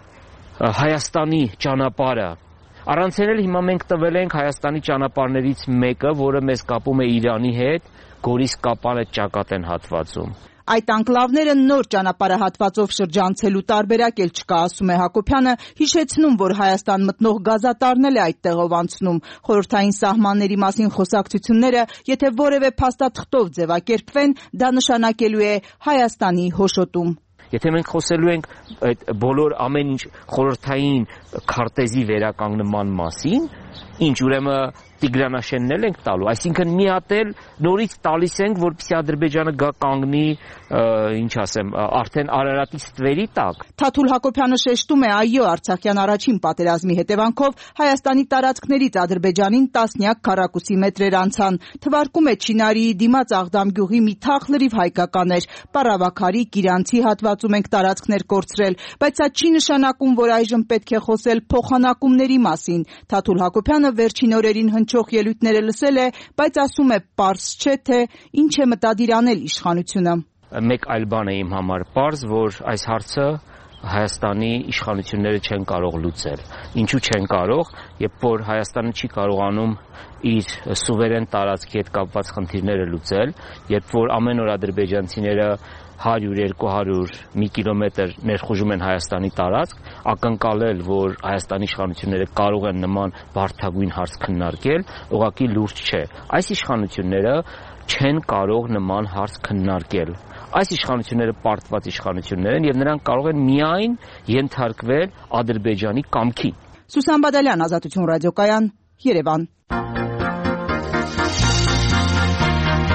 Հայաստանի ճանապարհը առանց էլ հիմա մենք տվել ենք Հայաստանի ճանապարհներից մեկը, որը մեզ կապում է Իրանի հետ, Գորիս-Կապանը ճակատեն հատվածում։ Այդ անկլավները նոր ճանապարհահատվածով շրջանցելու տարբերակ էլ չկա, ասում է Հակոբյանը, հիշեցնում, որ Հայաստան մտնող գազատարն էլ է այդ տեղով անցնում։ Խորհրդային սահմանների մասին խոսակցությունները, եթե որևէ փաստաթղթով ձևակերպվեն, դա նշանակելու է Հայաստանի հոշոտում։ Եթե մենք խոսելու ենք այդ բոլոր ամեն ինչ խորհրդային քարտեզի վերականգնման մասին, ինչ ուրեմն Տիգրանաշենն էլ ենք տալու, այսինքն մի հատ էլ նորից տալիս ենք, որպեսզի Ադրբեջանը գա կանգնի, ինչ ասեմ, արդեն Արարատի ստվերի տակ։ Թաթուլ Հակոբյանը շեշտում է, այո, Արցախյան առաջին պատերազմի հետևանքով Հայաստանի տարածքներից Ադրբեջանին տասնյակ քառակուսի մետրեր անցան։ Թվարկում է Չինարիի դիմաց Աղդամ գյուղի մի թաղ լրիվ հայկական էր, Պարավաքարի, Կիրանցի հատվածում ենք տարածքներ կորցրել, բայց սա չի նշանակում, որ այժմ պետք է խոսել փոխանակումների մասին։ Թաթուլ Հակոբյանը վերջին օրերին հնչող ելույթները լսել է, բայց ասում է պարզ չէ, թե ինչ է մտադիր անել իշխանությունը։ Մեկ այլ բան է իմ համար պարզ, որ այս հարցը Հայաստանի իշխանությունները չեն կարող լուծել։ Ինչու չեն կարող, երբ որ Հայաստանը չի կարողանում իր սուվերեն տարածքի հետ կապված խնդիրները լուծել, երբ որ ամեն օր ադրբեջանցիները հարյուր երկու հարյուր մի կիլոմետր ներխուժում են Հայաստանի տարածք, ակնկալել, որ Հայաստանի իշխանությունները կարող են նման բարդագույն հարց քննարկել, ուղղակի լուրջ չէ։ Այս իշխանությունները չեն կարող նման հարց քննարկել։ Այս իշխանությունները պարտված իշխանություններ են եւ նրանք կարող են միայն ենթարկվել Ադրբեջանի կամքին։ Սուսան Բադալյան, Ազատություն ռադիոկայան, Երևան։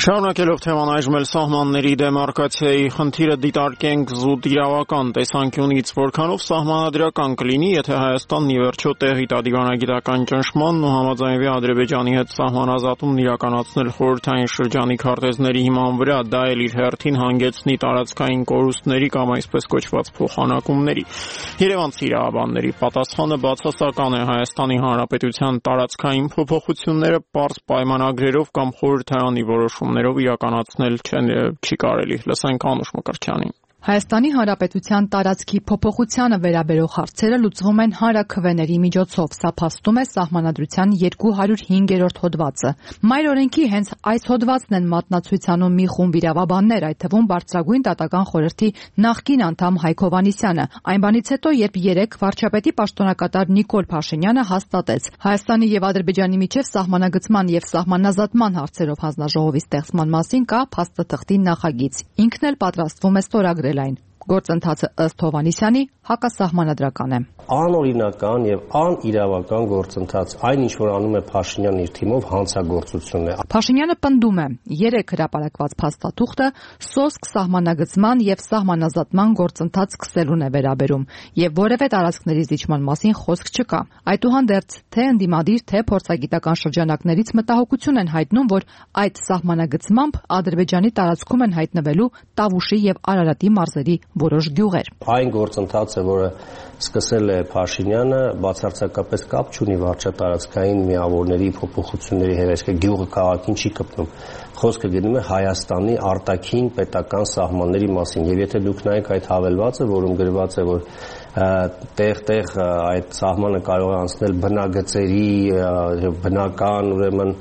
Շարունակելով թեման այժմ էլ սահմանների դեմարկացիայի խնդիրը դիտարկենք զուտ իրավական տեսանկյունից, որքանով սահմանադրական կլինի, եթե Հայաստանն ի վերջո տեղի տա դիվանագիտական ճնշմանն ու համաձայնվի Ադրբեջանի հետ սահմանազատումն իրականացնել խորհրդային շրջանի քարտեզների հիման վրա, դա էլ իր հերթին հանգեցնի տարածքային կորուստների կամ այսպես կոչված փոխանակումների։ Երևանցի իրավաբանների պատասխանը բացասական է։ Հայաստանի Հանրապետության տարածքային փոփոխությունները պարզ պայմանագրերով կամ խորհրդարանի որոշում ներով իրականացնել չի կարելի։ Լսենք Անուշ Մկրտչյանին։ Հայաստանի Հանրապետության տարածքի փոփոխությանը վերաբերող հարցերը լուծվում են հանրաքվեների միջոցով։ Սա փաստում է Սահմանադրության երկու հարյուր հինգերորդ հոդվածը։ Մայր օրենքի հենց այս հոդվածն են մատնացույցանում մի խումբ իրավաբաններ, այդ թվում Բարձրագույն Դատական խորհրդի նախկին անդամ Հայկ Հովհաննիսյանը։ Այն բանից հետո, երբ երեկ վարչապետի պաշտոնակատար Նիկոլ Փաշինյանը հաստատեց Հայաստանի եւ Ադրբեջանի միջև սահմանագծման եւ սահմանազատման հարցերով հանձնաժողովի ստեղծման մասին կա փաստաթղթի նախագիծ։ Ինքն էլ պատրաստվում է ստորագրել այն։ Գործընթացը ըստ Հովհաննիսյանի հակասահմանադրական է։ Անօրինական եւ անիրավական գործընթաց, այն ինչ որ անում է Փաշինյանը իր թիմով հանցագործություն է։ Փաշինյանը պնդում է, երեք հրապարակված փաստաթուղթը սոսկ սահմանագծման եւ սահմանազատման գործընթաց սկսելուն է վերաբերում եւ որևէ տարածքների զիջման մասին խոսք չկա։ Այդուհանդերձ թե ընդդիմադիր, թե փորձագիտական շրջանակներից մտահոգություն են հայտնում, որ այդ սահմանագծմամբ Ադրբեջանի տարածքում են հայտնվելու Տավուշի եւ Արարատի մարզերի որոշ գյուղեր։ Այն գործընթացը, որը սկսել է Փաշինյանը, բացարձակապես կապ չունի վարչատարածքային միավորների փոփոխությունների հետ, այսինքն գյուղը քաղաքին չի կպնում։ Խոսքը գնում է Հայաստանի արտաքին պետական սահմանների մասին։ Եվ եթե դուք նայեք այդ հավելվածը, որում գրված է, որ տեղ-տեղ այդ սահմանը կարող է անցնել բնագծերի, բնական, ուրեմն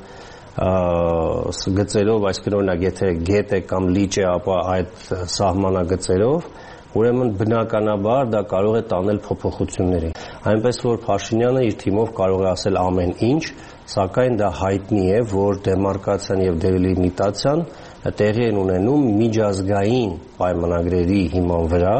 գծերով, այսինքն օրինակ եթե գետ է կամ լիճ է, ապա այդ սահմանագծերով, ուրեմն բնականաբար դա կարող է տանել փոփոխությունների։ Այնպես որ Փաշինյանը իր թիմով կարող է ասել ամեն ինչ, սակայն դա հայտնի է, որ դեմարկացիան եւ դելիմիտացիան տեղի են ունենում միջազգային պայմանագրերի հիման վրա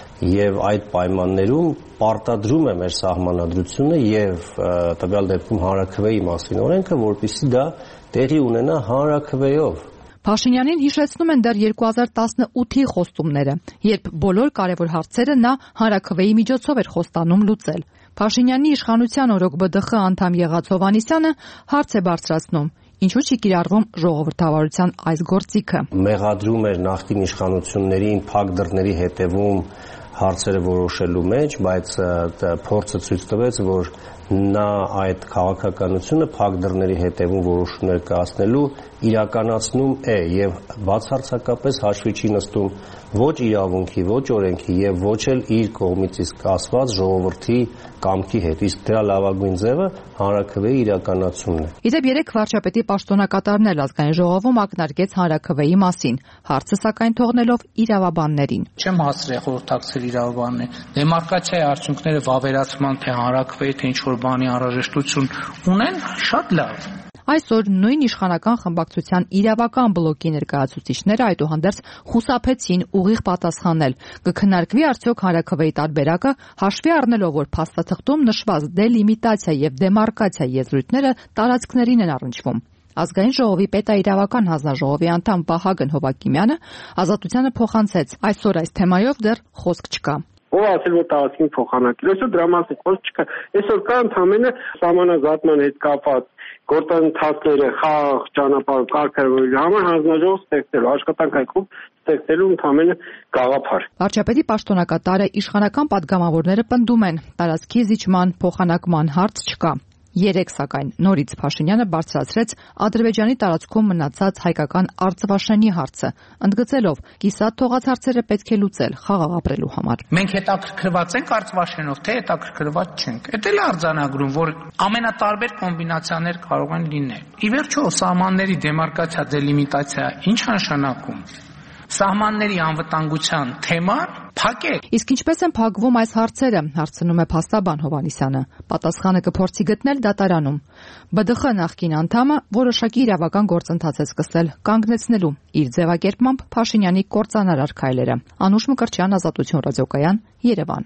եւ այդ պայմաններում պարտադրում է մեր սահմանադրությունը եւ տվյալ դեպքում հանրաքվեի մասին օրենքը, որպեսզի դա տեղի ունենա հանրաքվեով։ Փաշինյանին հիշեցնում են դեռ երկու հազար տասնութի խոստումները, երբ բոլոր կարևոր հարցերը նա հանրաքվեի միջոցով էր խոստանում լուծել։ Փաշինյանի իշխանության օրոք Բ Դ Խ անդամ եղած Հովհաննիսյանը հարց է բարձրացնում. ինչու չի կիրառվում ժողովրդավարության այս գործիքը։ Մեղադրում էր նախկին իշխանություններին փակ դռների հետևում հարցերը որոշելու մեջ, բայց փորձը ցույց տվեց, որ նա այդ քաղաքականությունը փակ դռների հետևում որոշումներ կայացնելու իրականացնում է եւ բացարձակապես հաշվի չի նստում ոչ իրավունքի, ոչ օրենքի եւ ոչ էլ իր կողմից իսկ ասված ժողովրդի կամքի հետ։ Իսկ դրա լավագույն ձևը հանրաքվեի իրականացումն է։ Իդեպ երեք վարչապետի պաշտոնակատարն էլ ազգային ժողովում ակնարկեց հանրաքվեի մասին, հարցը սակայն թողնելով իրավաբաններին։ Չեմ հասցրել խորհրդակցել իրավաբաններին։ Դեմարկացիայի արդյունքները վավերացման թե հանրաքվեի թե ինչ-որ բանի անհրաժեշտություն ունեն, շատ լավ։ Այսօր նույն իշխանական խմբակցության իրավական բլոկի ներկայացուցիչները այդուհանդերձ խուսափեցին ուղիղ պատասխանել։ Կքննարկվի արդյոք հանրաքվեի տարբերակը, հաշվի առնելով, որ փաստաթղթում նշված դելիմիտացիա եւ դեմարկացիա եզրույթները տարածքներին են առնչվում։ Ազգային ժողովի պետաիրավական հանձնաժողովի անդամ Վահագն Հովակիմյանը Ազատությանը փոխանցեց. այսօր այս թեմայով դեռ խոսք չկա։ Ով ասել որ տարածքին փոխանակել, այսօր դրա մասին խոսք չկա։ Այսօր կա ընդհանրապես սահմանազատման հետ կապված գործընթացները, խաղ, ճանապարհ, կարգավորելու համար հանձնաժողով ստեղծելու, աշխատանքային ստեղծելու ընդհանրապես գաղափար։ Վարչապետի պաշտոնակատարը իշխանական падգամավորները պնդում են, տարածքի զիջման փոխանակման հարց չկա։ Երեք սակայն նորից Փաշինյանը բարձրացրեց Ադրբեջանի տարածքում մնացած հայկական արծվաշենի հարցը, ընդգծելով, կիսատ թողած հարցերը պետք է լուծել խաղաղ ապրելու համար։ Մենք հետաքրքրված ենք արծվաշենով, թե հետաքրքրված չենք։ Էդ էլ արձանագրում, որ ամենատարբեր կոմբինացիաներ կարող են լինել։ Ի վերջո, սահմանների դեմարկացիա, դելիմիտացիա ինչ նշանակում։ Սահմանների անվտանգության թեման փակել։ Իսկ ինչպես են փակվում այս հարցերը, հարցնում է փաստաբան Հովհաննիսյանը։ Պատասխանը կփորձի գտնել դատարանում։ Բ Դ Խ նախկին անդամը որոշակի իրավական գործընթաց է սկսել կանգնեցնելու իր ձևակերպմամբ Փաշինյանի կործանարար քայլերը։ Անուշ Մկրտչյան, Ազատություն ռադիոկայան, Երևան։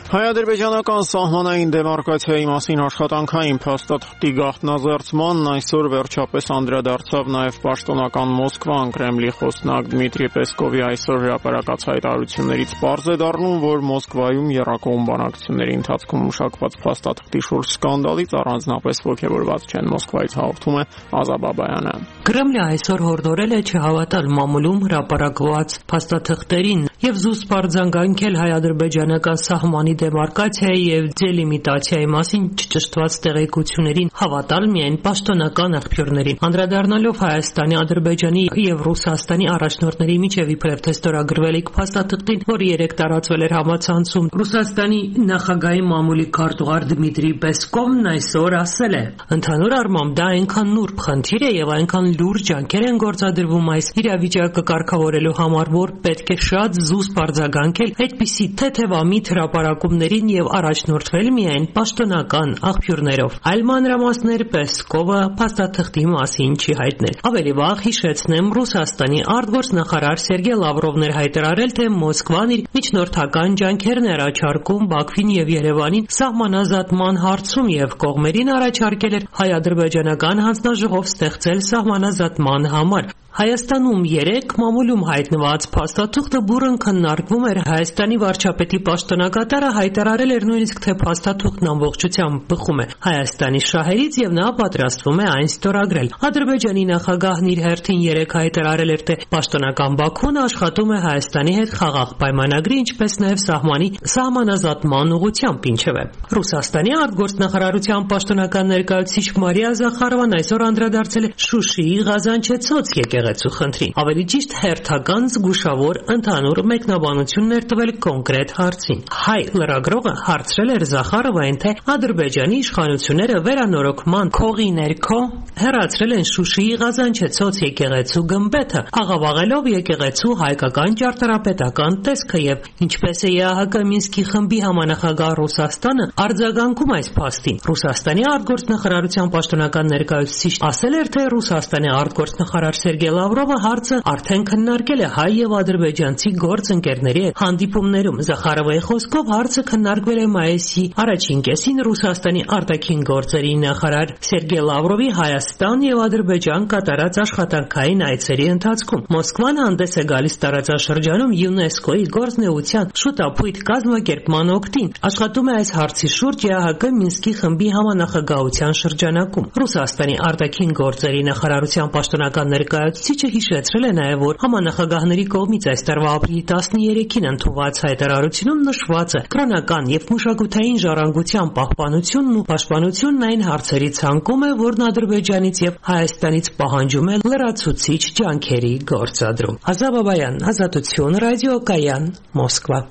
Հայ-ադրբեջանական սահմանային դեմարկացիայի մասին աշխատանքային փաստաթղթի գաղտնազերծմանն այսօր վերջապես անդրադարձավ նաև պաշտոնական Մոսկվան։ Կրեմլի խոսնակ Դմիտրի Պեսկովի այսօր հրապարակած հայտարարություններից պարզ է դառնում, որ Մոսկվայում եռակողմ բանակցությունների ընթացքում մշակված փաստաթղթի շուրջ սկանդալից առանձնապես ոգևորված չեն։ Մոսկվայից հաղորդում է Ազա Բաբայանը։ Կրեմլը այսօր հորդորել է չհավատալ մամուլում հրապարակված փաստաթղթերին եւ զուսպ արձագանքել հայ-ադրբեջանական սահմանի դեմարկացիայի եւ դելիմիտացիայի մասին չճշտված տեղեկություններին, հավատալ միայն պաշտոնական աղբյուրներին։ Անդրադառնալով Հայաստանի, Ադրբեջանի եւ Ռուսաստանի առաջնորդների միջև իբրև թե ստորագրվելիք փաստաթղթին, որը երեք տարածվել էր համացանցում, Ռուսաստանի նախագահի մամուլի քարտուղար Դմիտրի Պեսկովն այսօր ասել է. «Ընդհանուր առմամբ դա այնքան նուրբ խնդիր է եւ այնքան լուրջ ջանքեր են գործադրվում այս իրավիճակը կարգավորելու համար, որ պետք է շատ զուսպ արձագանքել այդպիսի թեթևամիտ հրապարակումներին եւ առաջնորդվել միայն պաշտոնական աղբյուրներով»։ Այլ մանրամասներ Պեսկովը փաստաթղթի մասին չի հայտնել։ Ավելի վաղ հիշեցնեմ, Ռուսաստանի արտգործնախարար Սերգեյ Լավրովն էր հայտարարել, թե Մոսկվան իր միջնորդական ջանքերն է առաջարկում Բաքվին եւ Երևանին սահմանազատման հարցում եւ կողմերին առաջարկել էր հայ-ադրբեջանական հանձնաժողով ստեղծել սահմանազատման համար։ Հայաստանում երեք մամուլում հայտնված փաստաթուղթը բուռն քննարկվում էր։ Հայաստանի վարչապետի պաշտոնակատարը հայտարարել էր նույնիսկ, թե փաստաթուղթն ամբողջությամբ բխում է Հայաստանի շահերից եւ նա պատրաստվում է այն ստորագրել։ Ադրբեջանի նախագահն իր հերթին երեք հայտարարել էր, թե պաշտոնական Բաքուն աշխատում է Հայաստանի հետ խաղաղ պայմանագրի, ինչպես նաեւ սահմանի սահմանազատման ուղղությամբ, ինչևէ։ Ռուսաստանի արտգործնախարարության պաշտոնական ներկայացուցիչ Մարիա Զախարովան այսօր անդրադարձել է Շուշիի Ղազանչեցոց եկեղեցու խնդրին։ Ավելի ճիշտ հերթական զգուշավոր ընդհանուր մեկնաբանություններ տվել կոնկրետ հարցին։ Հայ լրագրողը հարցրել էր Զախարովային, թե Ադրբեջանի իշխանությունները վերանորոգման քողի ներքո հեռացրել են Շուշիի Ղազանչեցոց եկեղեցու գմբեթը, աղավաղելով եկեղեցու հայկական ճարտարապետական տեսքը եւ ինչպես է ԵԱՀԿ Մինսկի խմբի համանախագահ Ռուսաստանը արձագանքում այս փաստին։ Ռուսաստանի արտգործնախարարության պաշտոնական ներկայացուցիչն ասել էր, թե Ռուսաստանի արտգործնախարար Սերգեյ Լավրովը հարցը արդեն քննարկել է հայ եւ ադրբեջանցի գործընկերների հետ հանդիպումներում։ Զախարովայի խոսքով հարցը քննարկվել է մայիսի առաջին կեսին Ռուսաստանի արտաքին գործերի նախարար Սերգեյ Լավրովի Հայաստան եւ Ադրբեջան կատարած աշխատանքային այցերի ընթացքում։ Մոսկվան հանդես է գալիս տարածաշրջանում ՅՈՒՆԵՍԿՕ-ի գործնեության շուտապույտ կազմակերպման օգտին։ Աշխատում է այս հարցի շուրջ ԵԱՀԿ Մինսկի խմբի համանախագահության շրջանակում։ Ռուսաստանի արտաքին գործերի նախարարության պաշտոնական ներկայացուցիչը հիշեցրել է նաև, որ համանախագահների կողմից այս տարվա ապրիլի տասներեքին ընդունված հայտարարությունում նշված է կրոնական եւ մշակութային ժառանգության պահպանությունն ու պաշտպանությունն այն հարցերի ցանկում է, որն Ադրբեջանից եւ Հայաստանից պահանջում է լրացուցիչ ջանքերի գործադրում։ Ազա Բաբայան, Ազատություն, ռադիոկայան, Մոսկվա։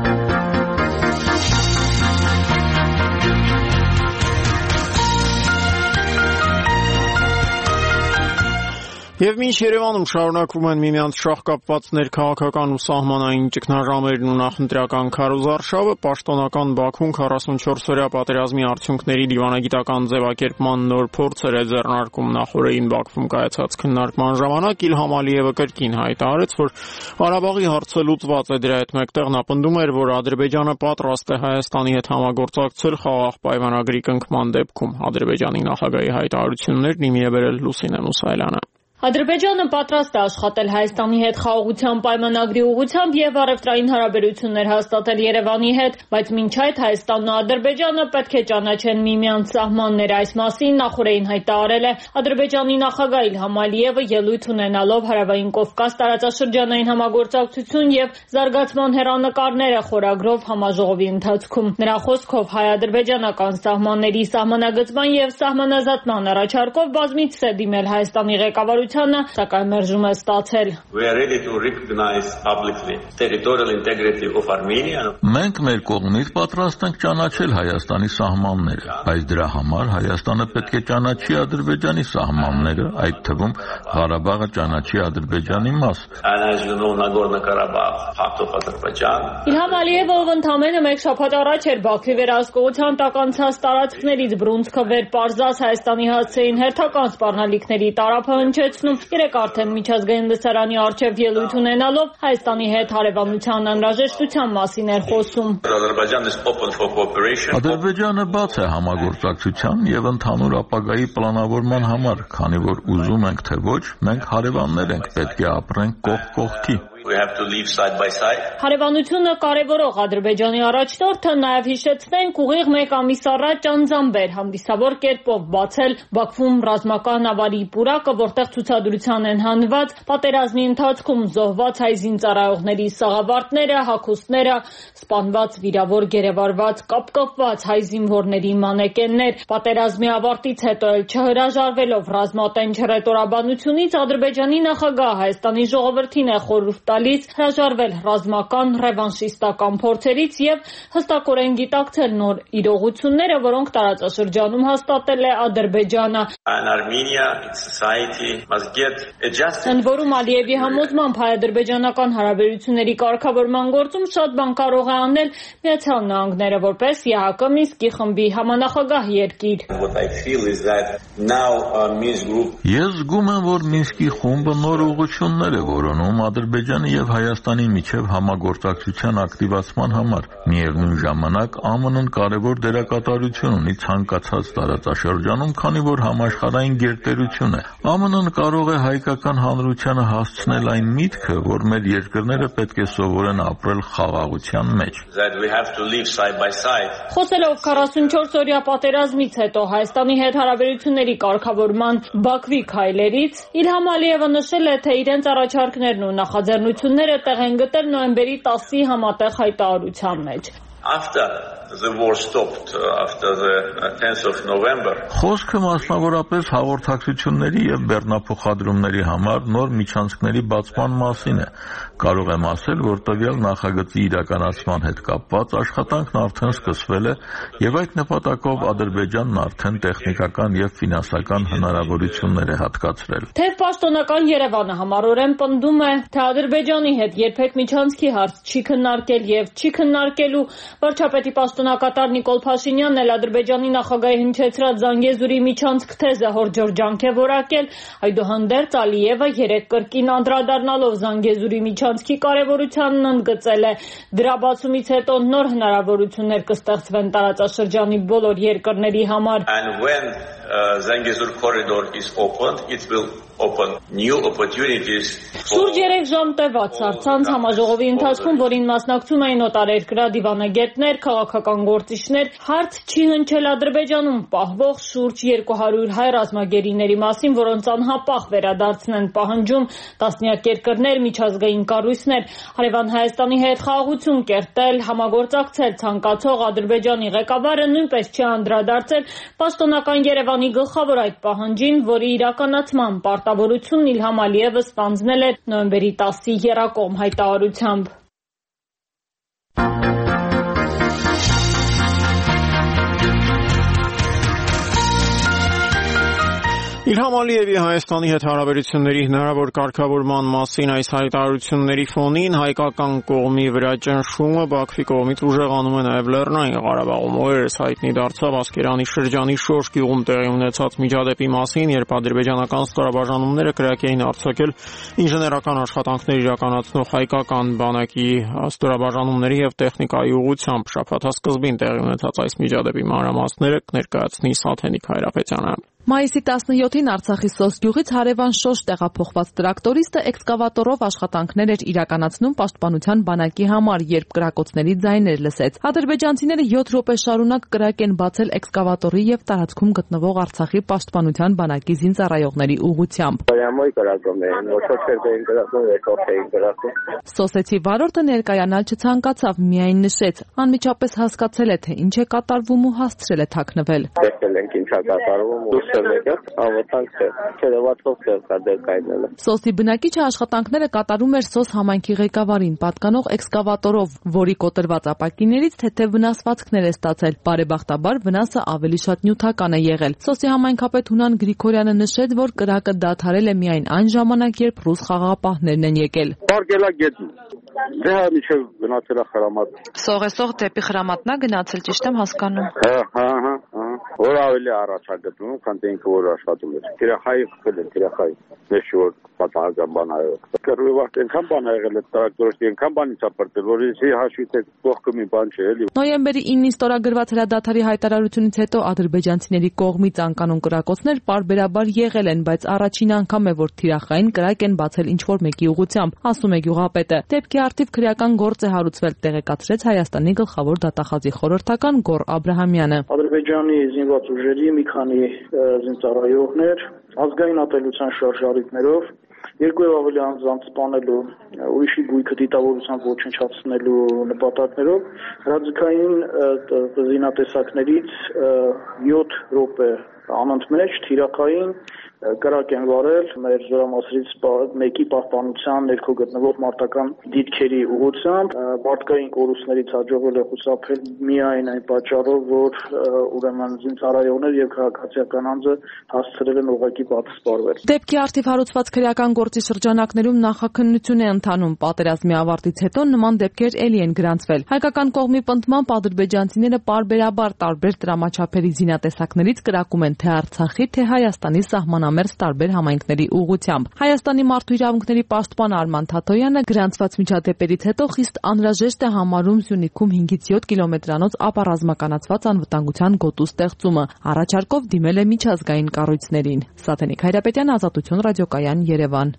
Եվ մինչ Երևանում շարունակվում են միմյանց շահկապված ներքաղաքական ու սահմանային ճգնաժամերն ու նախընտրական քարոզարշավը, պաշտոնական Բաքուն քառասունչորս-օրյա պատերազմի արդյունքների դիվանագիտական ձևակերպման նոր փորձեր է ձեռնարկում։ Նախօրեին Բաքվում կայացած քննարկման ժամանակ Իլհամ Ալիևը կրկին հայտարարեց, որ Ղարաբաղի հարցը լուծված է։ Դրա հետ մեկտեղ նա պնդում էր, որ Ադրբեջանը պատրաստ է Հայաստանի հետ համագործակցել խաղաղ պայմանագրի կնքման դեպքում։ Ադրբեջանի նախագահի հայտարարություններն իմի է բերել Լուսինե Մուսայելյանը։ Ադրբեջանը պատրաստ է աշխատել Հայաստանի հետ խաղաղության պայմանագրի ուղղությամբ եւ առևտրային հարաբերություններ հաստատել Երևանի հետ, բայց մինչ այդ Հայաստանն ու Ադրբեջանը պետք է ճանաչեն միմյանց սահմանները։ Այս մասին նախորդին հայտարարել է Ադրբեջանի նախագահ Իլհամ Ալիևը ելույթ ունենալով Հարավային Կովկաս տարածաշրջանային համագործակցություն եւ զարգացման հեռանկարները խորագրով համաժողովի ընթացքում։ Նրա խոսքով հայ-ադրբեջանական սահմանների սահմանագծման եւ սահմանազատման առաջարկով բազմիցս է դիմել Հայաստանի ղեկավարությունը, սակայն մերժում է ստացել։ Մենք մեր կողմից պատրաստ ենք ճանաչել Հայաստանի սահմանները, բայց դրա համար Հայաստանը պետք է ճանաչի Ադրբեջանի սահմանները, այդ թվում Ղարաբաղը ճանաչի Ադրբեջանի մաս։ Իլհամ Ալիևը, ով ընդամենը մեկ շաբաթ առաջ էր Բաքվի վերահսկողության տակ անցած տարածքներից բռունցքը վեր պարզած Հայաստանի հասցեին հերթական սպառնալիքների տարափը հնչեց զեկույցնում, երեկ արդեն միջազգային լսարանի առջև ելույթ ունենալով Հայաստանի հետ հարևանության անհրաժեշտության մասին էր խոսում։ Ադրբեջանը բաց է համագործակցության եւ ընդհանուր ապագայի պլանավորման համար, քանի որ ուզում ենք թե ոչ, մենք հարևաններ ենք, պետք է ապրենք կողք կողքի։ Հարևանությունը կարևորող Ադրբեջանի առաջնորդը նաև հիշեցնենք ուղիղ մեկ ամիս առաջ անձամբ էր հանդիսավոր կերպով բացել Բաքվում ռազմական ավարի պուրակը, որտեղ ցուցադրության են հանված պատերազմի ընթացքում զոհված հայ զինծառայողների սաղավարտները, հագուստները, սպանված, վիրավոր, գերեվարված, կապկապված հայ զինվորների մանեկեններ։ Պատերազմի ավարտից հետո էլ չհրաժարվելով ռազմատենչ հռետորաբանությունից Ադրբեջանի նախագահ Հայաստանի ժողովրդին է խորհուրդ հրաժարվել ռազմական ռևանշիստական փորձերից եւ հստակորեն գիտակցել նոր իրողությունները, որոնք տարածաշրջանում հաստատել է Ադրբեջանը։ Ընդ որում Ալիևի համոզմամբ հայ-ադրբեջանական հարաբերությունների կարգավորման գործում շատ բան կարող է անել Միացյալ Նահանգները որպես ԵԱՀԿ Մինսկի խմբի համանախագահ երկիր։ Ես զգում եմ, որ Մինսկի խումբը նոր ուղղություններ է որոնում Ադրբեջանի եւ Հայաստանի միջև համագործակցության ակտիվացման համար։ Միևնույն ժամանակ ԱՄՆ-ն կարևոր դերակատարություն ունի ցանկացած տարածաշրջանում, քանի որ համաշխարհային գերտերություն է։ ԱՄՆ-ն կարող է հայկական հանրությանը հասցնել այն միտքը, որ մեր երկրները պետք է սովորեն ապրել խաղաղության մեջ։ Խոսելով քառասունչորս-օրյա պատերազմից հետո Հայաստանի հետ հարաբերությունների կարգավորման Բաքվի քայլերից, Իլհամ Ալիևը նշել է, թե իրենց առաջարկներն ու նախաձեռնությունները տեղ են գտել նոյեմբերի տասի համատեղ հայտարարության մեջ։ Խոսքը մասնավորապես հաղորդակցությունների եւ բեռնափոխադրումների համար նոր միջանցքների բացման մասին է։ Կարող եմ ասել, որ տվյալ նախագծի իրականացման հետ կապված աշխատանքն արդեն սկսվել է եւ այդ նպատակով Ադրբեջանն արդեն տեխնիկական եւ ֆինանսական հնարավորություններ է հատկացրել։ Թեև պաշտոնական Երևանը համառորեն պնդում է, թե Ադրբեջանի հետ երբեք միջանցքի հարց չի քննարկել եւ չի քննարկելու, վարչապետի պաշտոնակատար Նիկոլ Փաշինյանն էլ Ադրբեջանի նախագահի հնչեցրած Զանգեզուրի միջանցք թեզը հորջորջանք է որակել։ Այդուհանդերձ Ալիևը երեկ կրկին անդրադառնալով Զանգեզուրի միջանցքի կարևորությանն ընդգծել է։ Դրա բացումից հետո նոր հնարավորություններ կստեղծվեն տարածաշրջանի բոլոր երկրների համար։ Zangezur corridor is opened, it will open new opportunities. Շուրջ երեք ժամ տևած առցանց համաժողովի ընթացքում, որին մասնակցում էին օտարերկրյա դիվանագետներ, քաղաքական գործիչներ, հարց չի հնչել Ադրբեջանում պահվող շուրջ երկու հարյուր հայ ռազմագերիների մասին, որոնց անհապաղ վերադարձն են պահանջում տասնյակ երկրներ, միջազգային կառույցներ։ Հարևան Հայաստանի հետ խաղաղություն կերտել, համագործակցել ցանկացող Ադրբեջանի ղեկավարը նույնպես չի անդրադարձել պաշտոնական Երևանի գլխավոր այդ պահանջին, որի իրականացման պարտավորությունն Իլհամ Ալիևը ստանձնել է նոյեմբերի տասի եռակողմ հայտարարությամբ։ Իլհամ Ալիևի Հայաստանի հետ հարաբերությունների հնարավոր կարգավորման մասին այս հայտարարությունների ֆոնին հայկական կողմի վրա ճնշումը Բաքվի կողմից ուժեղանում է նաև Լեռնային Ղարաբաղում։ Օրերս հայտնի դարձավ Ասկերանի շրջանի Շոշ գյուղում տեղի ունեցած միջադեպի մասին, երբ ադրբեջանական ստորաբաժանումները կրակ էին արձակել ինժեներական աշխատանքներ իրականացնող հայկական բանակի ստորաբաժանումների եւ տեխնիկայի ուղղությամբ։ Շաբաթասկզբին տեղի ունեցած այս միջադեպի մանրամասները կներկայացնի Սաթենիկ Հայրապետյանը։ Մայիսի տասնյոթին Արցախի Սոս գյուղից հարևան Շոշ տեղափոխված տրակտորիստը էքսկավատորով աշխատանքներ էր իրականացնում պաշտպանության բանակի համար, երբ կրակոցների ձայներ լսեց։ Ադրբեջանցիները յոթ րոպե շարունակ կրակ են բացել էքսկավատորի եւ տարածքում գտնվող Արցախի պաշտպանության բանակի զինծառայողների ուղղությամբ։ Սոսեցի վարորդը ներկայանալ չցանկացավ, միայն նշեց, անմիջապես հասկացել է, թե ինչ է կատարվում ու հասցրել է թաքնվել։ Սոսի բնակիչը աշխատանքները կատարում էր Սոս համայնքի ղեկավարին պատկանող էքսկավատորով, որի կոտրված ապակիներից թեթև վնասվածքներ է ստացել։ Բարեբախտաբար վնասը ավելի շատ նյութական է եղել։ Սոսի համայնքապետ Հունան Գրիգորյանը նշեց, որ կրակը դադարել է միայն այն ժամանակ, երբ ռուս խաղաղապահներն են եկել։ Սողեսող դեպի Խրամատնա գնացել, ճիշտ եմ հասկանում։ որ ավելի առաջագծում, քան թե ինքը որ աշխատում էր։ Տիրախայի խփել են, տիրախայի մեծ որ պատահական բան այո։ Կռվիվարտ այնքան բան ա եղել է տրակտորիստի, այնքան բանից ա պրտել, որ ինձի հաշվից է կողքը մի բան չէ էլի։ Նոյեմբերի ինին ստորագրված հրադադարի հայտարարությունից հետո ադրբեջանցիների կողմից անկանոն կրակոցներ պարբերաբար եղել են, բայց առաջին անգամ է, որ թիրախային կրակ են բացել ինչ-որ մեկի ուղղությամբ, ասում է գյուղապետը։ Դեպքի առթիվ քրեական գործ է հարուցվել, տեղեկացրեց Հայաստանի գլխավոր դատախազի խորհրդական Գոռ Աբրահամյանը։ Ադրբեջանի զինված ուժերի մի քանի զինծառայողներ ազգային ատելության շարժարիտներով երկու եւ ավելի անձանց սպանելու, ուրիշի գույքը դիտավորությամբ ոչնչացնելու նպատակներով հրաձգային զինատեսակներից յոթ րոպե անընդմեջ թիրախային կրակ են վարել մեր զորամասերից մեկի պահպանության ներքո գտնվող մարտական դիրքերի ուղղությամբ, մարդկային կորուստներից հաջողվել է խուսափել միայն այն պատճառով, որ ուրեմն զինծառայողներ եւ քաղաքացիական անձը հասցրել են ուղղակի պատասխանվել։ Դեպքի առթիվ հարուցված քրեական գործի շրջանակներում նախաքննություն է ընթանում, պատերազմի ավարտից հետո նման դեպքեր ելի են գրանցվել։ Հայկական կողմի պնդմամբ ադրբեջանցիները պարբերաբար տարբեր տրամաչափերի զինատեսակներից կրակում են թե Արցախի, թե Հայաստանի սահմանամերձ տարբեր համայնքների ուղղությամբ։ Հայաստանի մարդու իրավունքների պաշտպան Արման Թաթոյանը գրանցված միջադեպերից հետո խիստ անհրաժեշտ է համարում Սյունիքում հինգից յոթ կիլոմետրանոց ապառազմականացված անվտանգության գոտու ստեղծումը, առաջարկով դիմել է միջազգային կառույցներին։ Սաթենիկ Հայրապետյան, Ազատություն ռադիոկայան, Երևան։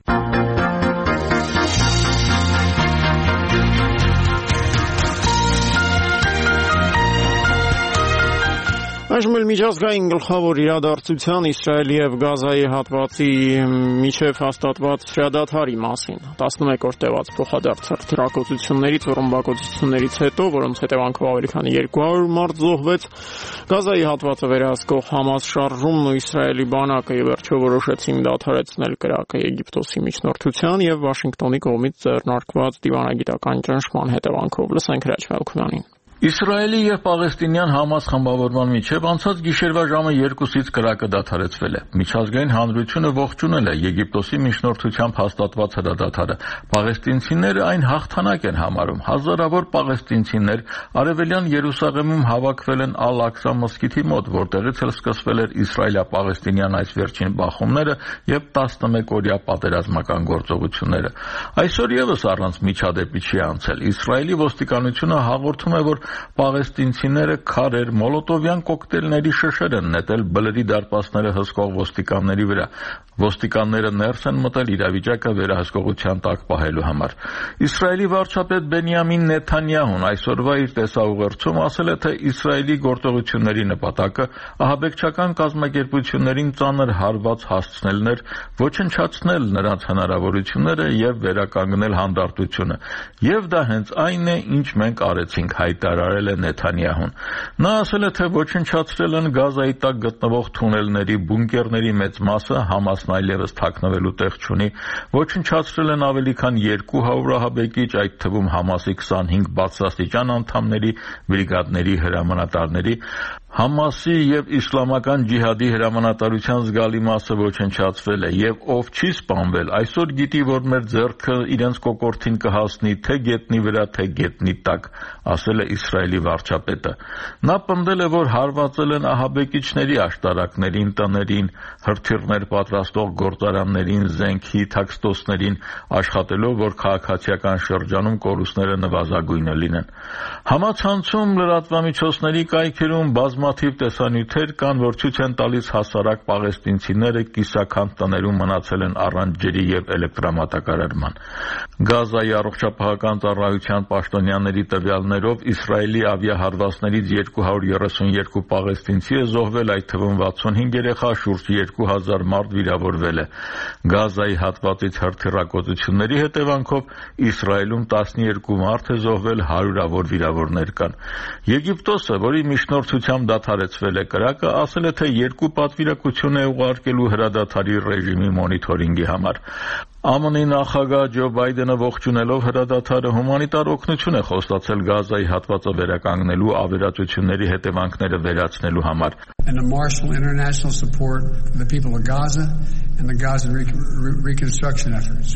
Այժմ էլ միջազգային գլխավոր իրադարձության Իսրայելի եւ Գազայի հատվածի միջև հաստատված հրադադարի մասին։ տասնմեկորդ տևած փոխադարձ հրթիռակոծություններից ու ռմբակոծություններից հետո, որոնց հետևանքով ավելի քան երկու հարյուր մարդ զոհվեց, Գազայի հատվածը վերահսկող Համաս շարժումն ու Իսրայելի բանակը ի վերջո որոշեցին դադարեցնել կրակը Եգիպտոսի միջնորդության եւ Վաշինգտոնի կողմից ձեռնարկված դիվանագիտական ճնշման հետևանքով։ Լսենք Հրաչ Մելքոնյանին։ Իսրայելի եւ պաղեստինյան Համաս խմբավորման միջև անցած գիշերվա ժամը երկուսից կրակը դադարեցվել է։ Միջազգային հանրությունը ողջունել է Եգիպտոսի միջնորդությամբ հաստատված հրադադարը։ Պաղեստինցիները այն հաղթանակ են համարում։ Հազարավոր պաղեստինցիներ արևելյան Երուսաղեմում հավաքվել են Ալ-Ակսա մզկիթի մոտ, որտեղից էլ սկսվել էր իսրայելա-պաղեստինյան այս վերջին բախումները եւ տասնմեկօրյա պատերազմական գործողությունները։ Այսօր եւս առանց միջադեպի չի անցել։ Իսրայելի ոստիկանությունը հաղորդում է, որ պաղեստինցիները քարեր, մոլոտովյան կոկտեյլների շշեր են նետել բլրի դարպասները հսկող ոստիկանների վրա։ Ոստիկանները ներս են մտել իրավիճակը վերահսկողության տակ պահելու համար։ Իսրայելի վարչապետ Բենյամին Նեթանյահուն այսօրվա իր տեսաուղերձում ասել է, թե Իսրայելի գործողությունների նպատակը ահաբեկչական կազմակերպություններին ծանր հարված հասցնելն էր, ոչնչացնել նրանց հնարավորությունները եւ վերականգնել հանդարտությունը։ Եվ դա հենց այն է, ինչ մենք արեցինք, հայտարարել է Նեթանյահուն։ Նա ասել է, թե ոչնչացրել են Գազայի տակ գտնվող թունելների, բունկերների մեծ մասը, Համասն այլևս թաքնվելու տեղ չունի, ոչնչացրել են ավելի քան երկու հարյուր ահաբեկիչ, այդ թվում Համասի քսանհինգ բարձրաստիճան անդամների, բրիգադների, հրամանատարների, Համասի եւ իսլամական ջիհադի հրամանատարության զգալի մասը ոչնչացվել է, եւ ով չի սպանվել, այսօր գիտի, որ մեր ձեռքը իրենց կոկորդին կհասնի թե գետնի վրա, թե գետնի տակ, ասել է Իսրայելի վարչապետը։ Նա պնդել է, որ հարվածել են ահաբեկիչների աշտարակներին, տներին, հրթիռներ պատրաստող գործարաններին, զենքի, թաքստոսներին, աշխատելով, որ քաղաքացիական շրջանում կորուստները նվազագույնը լինեն։ Համացանցում լրատվամիջոցների կայքերում բազմաթիվ տեսանյութեր կան, որ ցույց են տալիս հասարակ պաղեստինցիները կիսաքանդ տներում մնացել են առանց ջրի եւ էլեկտրամատակարարման։ Գազայի առողջապահական ծառայության պաշտոնյաների տվյալներով Իսրայելի ավիահարվածներից երկու հարյուր երեսունյոթ պաղեստինցի է զոհվել, այդ թվում վաթսունհինգ երեխա, շուրջ երկու հազար մարդ վիրավորվել է։ Գազայի հատվածից հրթիռակոծությունների հետևանքով Իսրայելում տասնյոթ մարդ է զոհվել, հարյուրավոր վիրավորներ կան։ Եգիպտոսը, որի միջնորդությամբ դադարեցվել է կրակը, ասել է, թե երկու պատվիրակություն է ուղարկելու հրադադարի ռեժիմի մոնիթորինգի համար։ ԱՄՆ-ի նախագահ Ջո Բայդենը ողջունելով հրադադարը հումանիտար օգնություն է խոստացել Գազայի հատվածը վերականգնելու, ավերածությունների հետևանքները վերացնելու համար։ And the Marshall International support for the people of Gaza and the Gaza reconstruction efforts.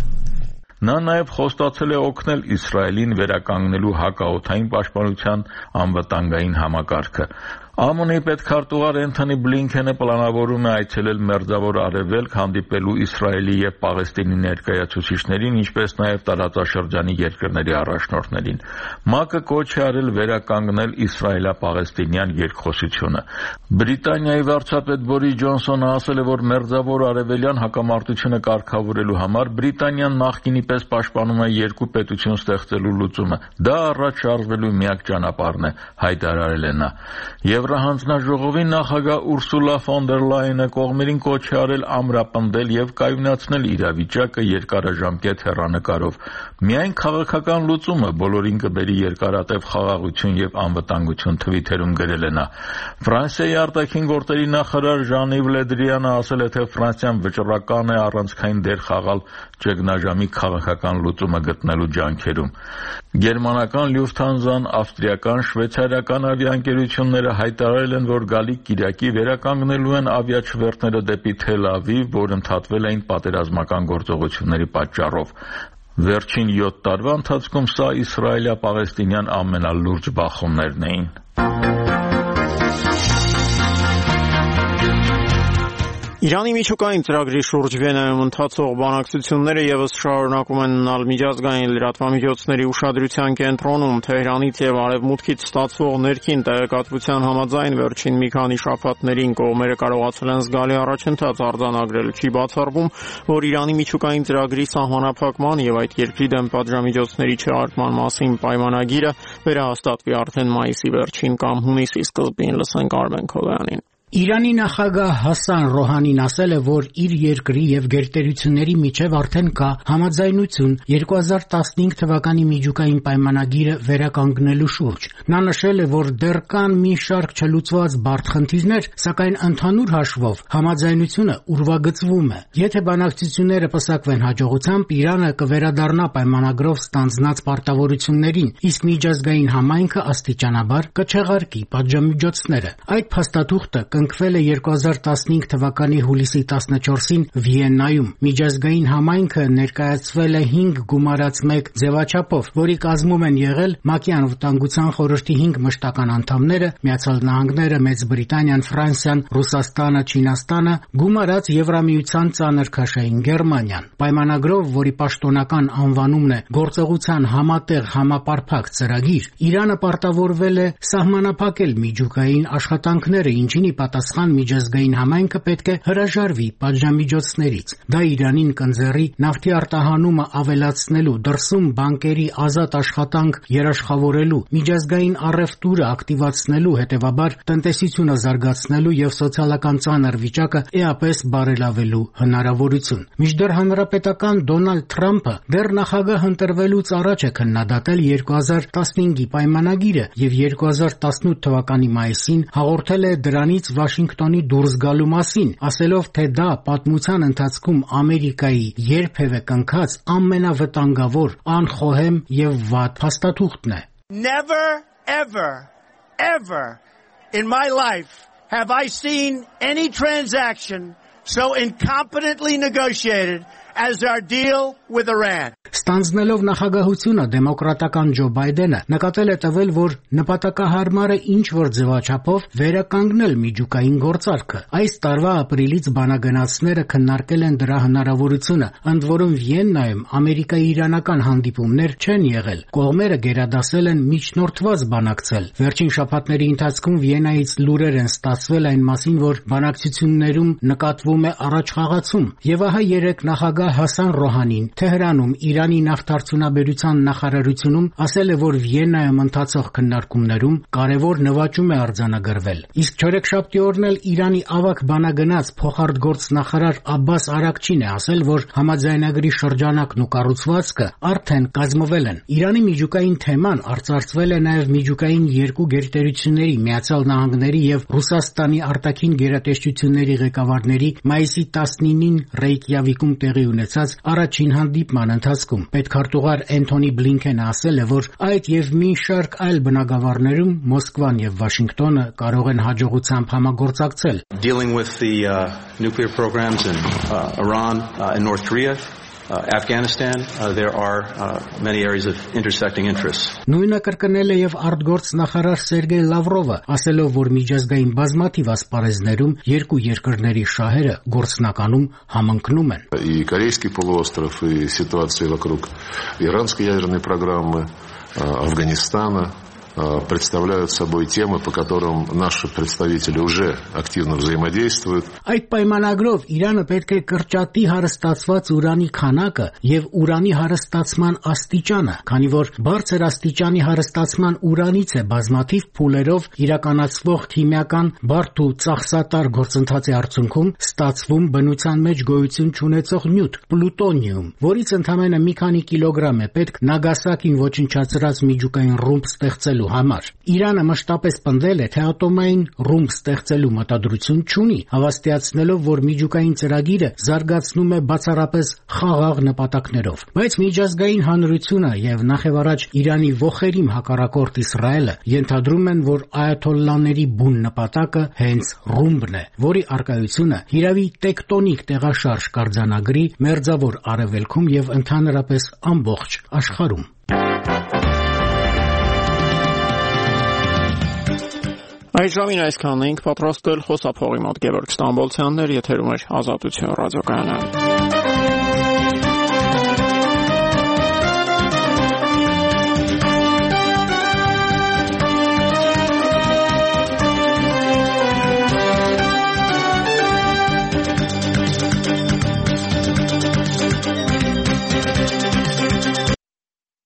Նա նաև խոստացել է օգնել Իսրայելին վերականգնելու հակաօդային պաշտպանության անվտանգային համակարգը։ ԱՄՆ-ի պետքարտուղար Էնթոնի Բլինքենը պլանավորում է այցելել Մերձավոր Արևելք հանդիպելու Իսրայելի եւ Պաղեստինի ներկայացուցիչներին, ինչպես նաեւ տարածաշրջանի երկրների առաջնորդներին։ ՄԱԿ-ը կոչ է արել վերականգնել իսրայելա-պաղեստինյան երկխոսությունը։ Բրիտանիայի վարչապետ Բորիս Ջոնսոնը ասել է, որ Մերձավոր Արևելյան հակամարտությունը կարգավորելու համար Բրիտանիան նախկինի պես պաշտպանում է երկու պետություն ստեղծելու լուծումը։ Դա առաջ շարժվելու միակ ճանապարհն է, հայտարարել է նա։ Եվրահանձնաժողովի նախագահ Ուրսուլա ֆոն դեր Լայենը կողմերին կոչ է արել ամրապնդել եւ կայունացնել իրավիճակը երկարաժամկետ հեռանկարով։ Միայն քաղաքական լուծումը բոլորին կբերի երկարատև խաղաղություն եւ անվտանգություն, թվիթերում գրել է նա։ Ֆրանսիայի արտաքին գործերի նախարար Ժան-Իվ Լե Դրիանը ասել է, թե Ֆրանսիան վճռական է առանցքային դեր խաղալ ճգնաժամի քաղաքական լուծումը գտնելու ջանքերում։ Գերմանական Լյուֆթանզան, ավստրիական, շվեյցարիական ավիաընկերությունները հայտարարել են, որ գալիք կիրակի վերականգնելու են ավիաչվերթները դեպի Թել Ավիվ, որ ընդհատվել էին պատերազմական գործողությունների պատճառով։ Վերջին յոթ տարվա ընթացքում սա իսրայելա-պաղեստինյան ամենալուրջ բախումներն էին։ Իրանի միջուկային ծրագրի շուրջ Վիեննայում ընթացող բանակցությունները ևս շարունակում են մնալ միջազգային լրատվամիջոցների ուշադրության կենտրոնում։ Թեհրանից եւ Արևմուտքից ստացվող ներքին տեղեկատվության համաձայն վերջին մի քանի շաբաթներին կողմերը կարողացել են զգալի առաջընթաց արձանագրել։ Չի բացառվում, որ Իրանի միջուկային ծրագրի սահմանափակման եւ այդ երկրի դեմ պատժամիջոցների չհարգման մասին պայմանագիրը վերահաստատվի արդեն մայիսի վերջին կամ հունիսի սկզբին։ Լսենք Արմեն Քովյանին։ Իրանի նախագահ Հասան Ռոհանին ասել է, որ իր երկրի եւ գերտերությունների միջև արդեն կա համաձայնություն երկու հազար տասնհինգ թվականի միջուկային պայմանագիրը վերականգնելու շուրջ։ Նա նշել է, որ դեռ կան մի շարք չլուծված բարդ խնդիրներ, սակայն ընդհանուր հաշվով համաձայնությունը ուրվագծվում է։ Եթե բանակցությունները պսակվեն հաջողությամբ, Իրանը կվերադառնա պայմանագրով ստանձնած պարտավորություններին, իսկ միջազգային համայնքը աստիճանաբար կչեղարկի պատժամիջոցները։ Այդ փաստաթուղթը կնքվել է երկու հազար տասնհինգ թվականի հուլիսի տասնչորսին Վիեննայում։ Միջազգային համայնքը ներկայացվել է հինգ գումարած մեկ ձևաչափով, որի կազմում են եղել ՄԱԿ-ի անվտանգության խորհրդի հինգ մշտական անդամները՝ Միացյալ Նահանգները, Մեծ Բրիտանիան, Ֆրանսիան, Ռուսաստանը, Չինաստանը, գումարած Եվրամիության ծանր քաշային Գերմանիան։ Պայմանագրով, որի պաշտոնական անվանումն է Գործողության համատեղ համապարփակ ծրագիր, Իրանը պարտավորվել է սահմանափակել միջուկային աշխատանքները, ինչին ի պատասխան միջազգային համայնքը պետք է հրաժարվի պատժամիջոցներից։ Դա Իրանին կընձեռի նավթի արտահանումը ավելացնելու, դրսում բանկերի ազատ աշխատանք երաշխավորելու, միջազգային առևտուրը ակտիվացնելու, հետևաբար տնտեսությունը զարգացնելու եւ սոցիալական ծանր վիճակը էապես բարելավելու հնարավորություն։ Մինչդեռ հանրապետական Դոնալդ Թրամփը դեռ նախագահ ընտրվելուց առաջ է քննադատել երկու հազար տասնհինգի պայմանագիրը եւ երկու հազար տասնութ թվականի մայիսին հաղորդել է դրանից Վաշինգտոնի դուրս գալու մասին, ասելով, թե դա պատմության ընթացքում Ամերիկայի երբևէ կնքած ամենավտանգավոր, անխոհեմ եւ վատ փաստաթուղթն է։ Never ever ever in my life have I seen any transaction so incompetently negotiated as our deal with Iran. Ստանձնելով նախագահությունը դեմոկրատական Ջո Բայդենը նկատել է տվել, որ նպատակահարմարը ինչ-որ ձևաչափով վերականգնել միջուկային գործարքը։ Այս տարվա ապրիլից բանագնացները քննարկել են դրա հնարավորությունը, ընդ որում Վիեննայում ամերիկայի-իրանական հանդիպումներ չեն եղել։ Կողմերը գերադասել են միջնորդված բանակցել։ Վերջին շաբաթների ընթացքում Վիեննայից լուրեր են ստացվել այն մասին, որ բանակցություններում նկատվում է առաջխաղացում։ Եվ ահա երեք նախագահ Հասան Ռոհանին Թեհրանում Իրանի նավթարդյունաբերության նախարարությունում ասել է, որ Վիեննայում ընթացող քննարկումներում կարևոր նվաճում է արձանագրվել։ Իսկ չորեքշաբթի օրն էլ Իրանի ավագ բանագնաց փոխարտգործնախարար Աբբաս Արաքչին է ասել, որ համաձայնագրի շրջանակն ու կառուցվածքը արդեն կազմվել են։ Իրանի միջուկային թեման արծարծվել է նաև միջուկային երկու գերտերությունների Միացյալ Նահանգների եւ Ռուսաստանի արտաքին գերատեսչությունների ղեկավարների մայիսի տասնինին Ռեյկյավիկում տեղի ունեցած առաջին հանդիպման ընթացքում պետքարտուղար Էնթոնի Բլինքենը ասել է, որ այդ եւ մի շարք այլ բնագավառներում Մոսկվան եւ Վաշինգտոնը կարող են հաջողությամբ համագործակցել։ Dealing with the uh, nuclear programs in uh, Iran uh, and North Korea Uh, Afghanistan, uh, there are uh, many areas of intersecting interests. Նույնը կրկնել է եւ արտգործնախարար Սերգեյ Լավրովը, ասելով, որ միջազգային բազմաթիվ ասպարեզներում երկու երկրների շահերը գործնականում համընկնում են. И Корейский полуостров, и ситуация вокруг иранской ядерной программы, Афганистана представляют собой темы, по которым наши представители уже активно взаимодействуют. Այդ պայմանագրով Իրանը պետք է կրճատի հարստացված ուրանի քանակը եւ ուրանի հարստացման աստիճանը, քանի որ բարձր աստիճանի հարստացման ուրանից է բազմաթիվ փուլերով իրականացվող քիմիական բարդ ու ծախսատար գործընթացի արդյունքում ստացվում բնության մեջ գոյություն չունեցող նյութ՝ պլուտոնիում, որից ընդամենը մի քանի կիլոգրամ է պետք Նագասակին ոչնչացրած միջուկային ռումբ ստեղծելու համար։ Իրանը մշտապես պնդել է, թե ատոմային ռումբ ստեղծելու մտադրություն չունի, հավաստիացնելով, որ միջուկային ծրագիրը զարգացնում է բացառապես խաղաղ նպատակներով։ Բայց միջազգային հանրությունը եւ նախևառաջ Իրանի ոխերիմ հակառակորդ Իսրայելը ենթադրում են, որ այաթոլլաների բուն նպատակը հենց ռումբն է, որի արկայությունը հիրավի տեկտոնիկ տեղաշարժ կարձանագրի մերձավոր արևելքում եւ ընդհանրապես ամբողջ աշխարհում։ Այս ժամին այսքանն էինք պատրաստել, խոսափողի մոտ Գևորգ Ստամբոլցյանն էր, եթերում էր Ազատություն ռադիոկայանը։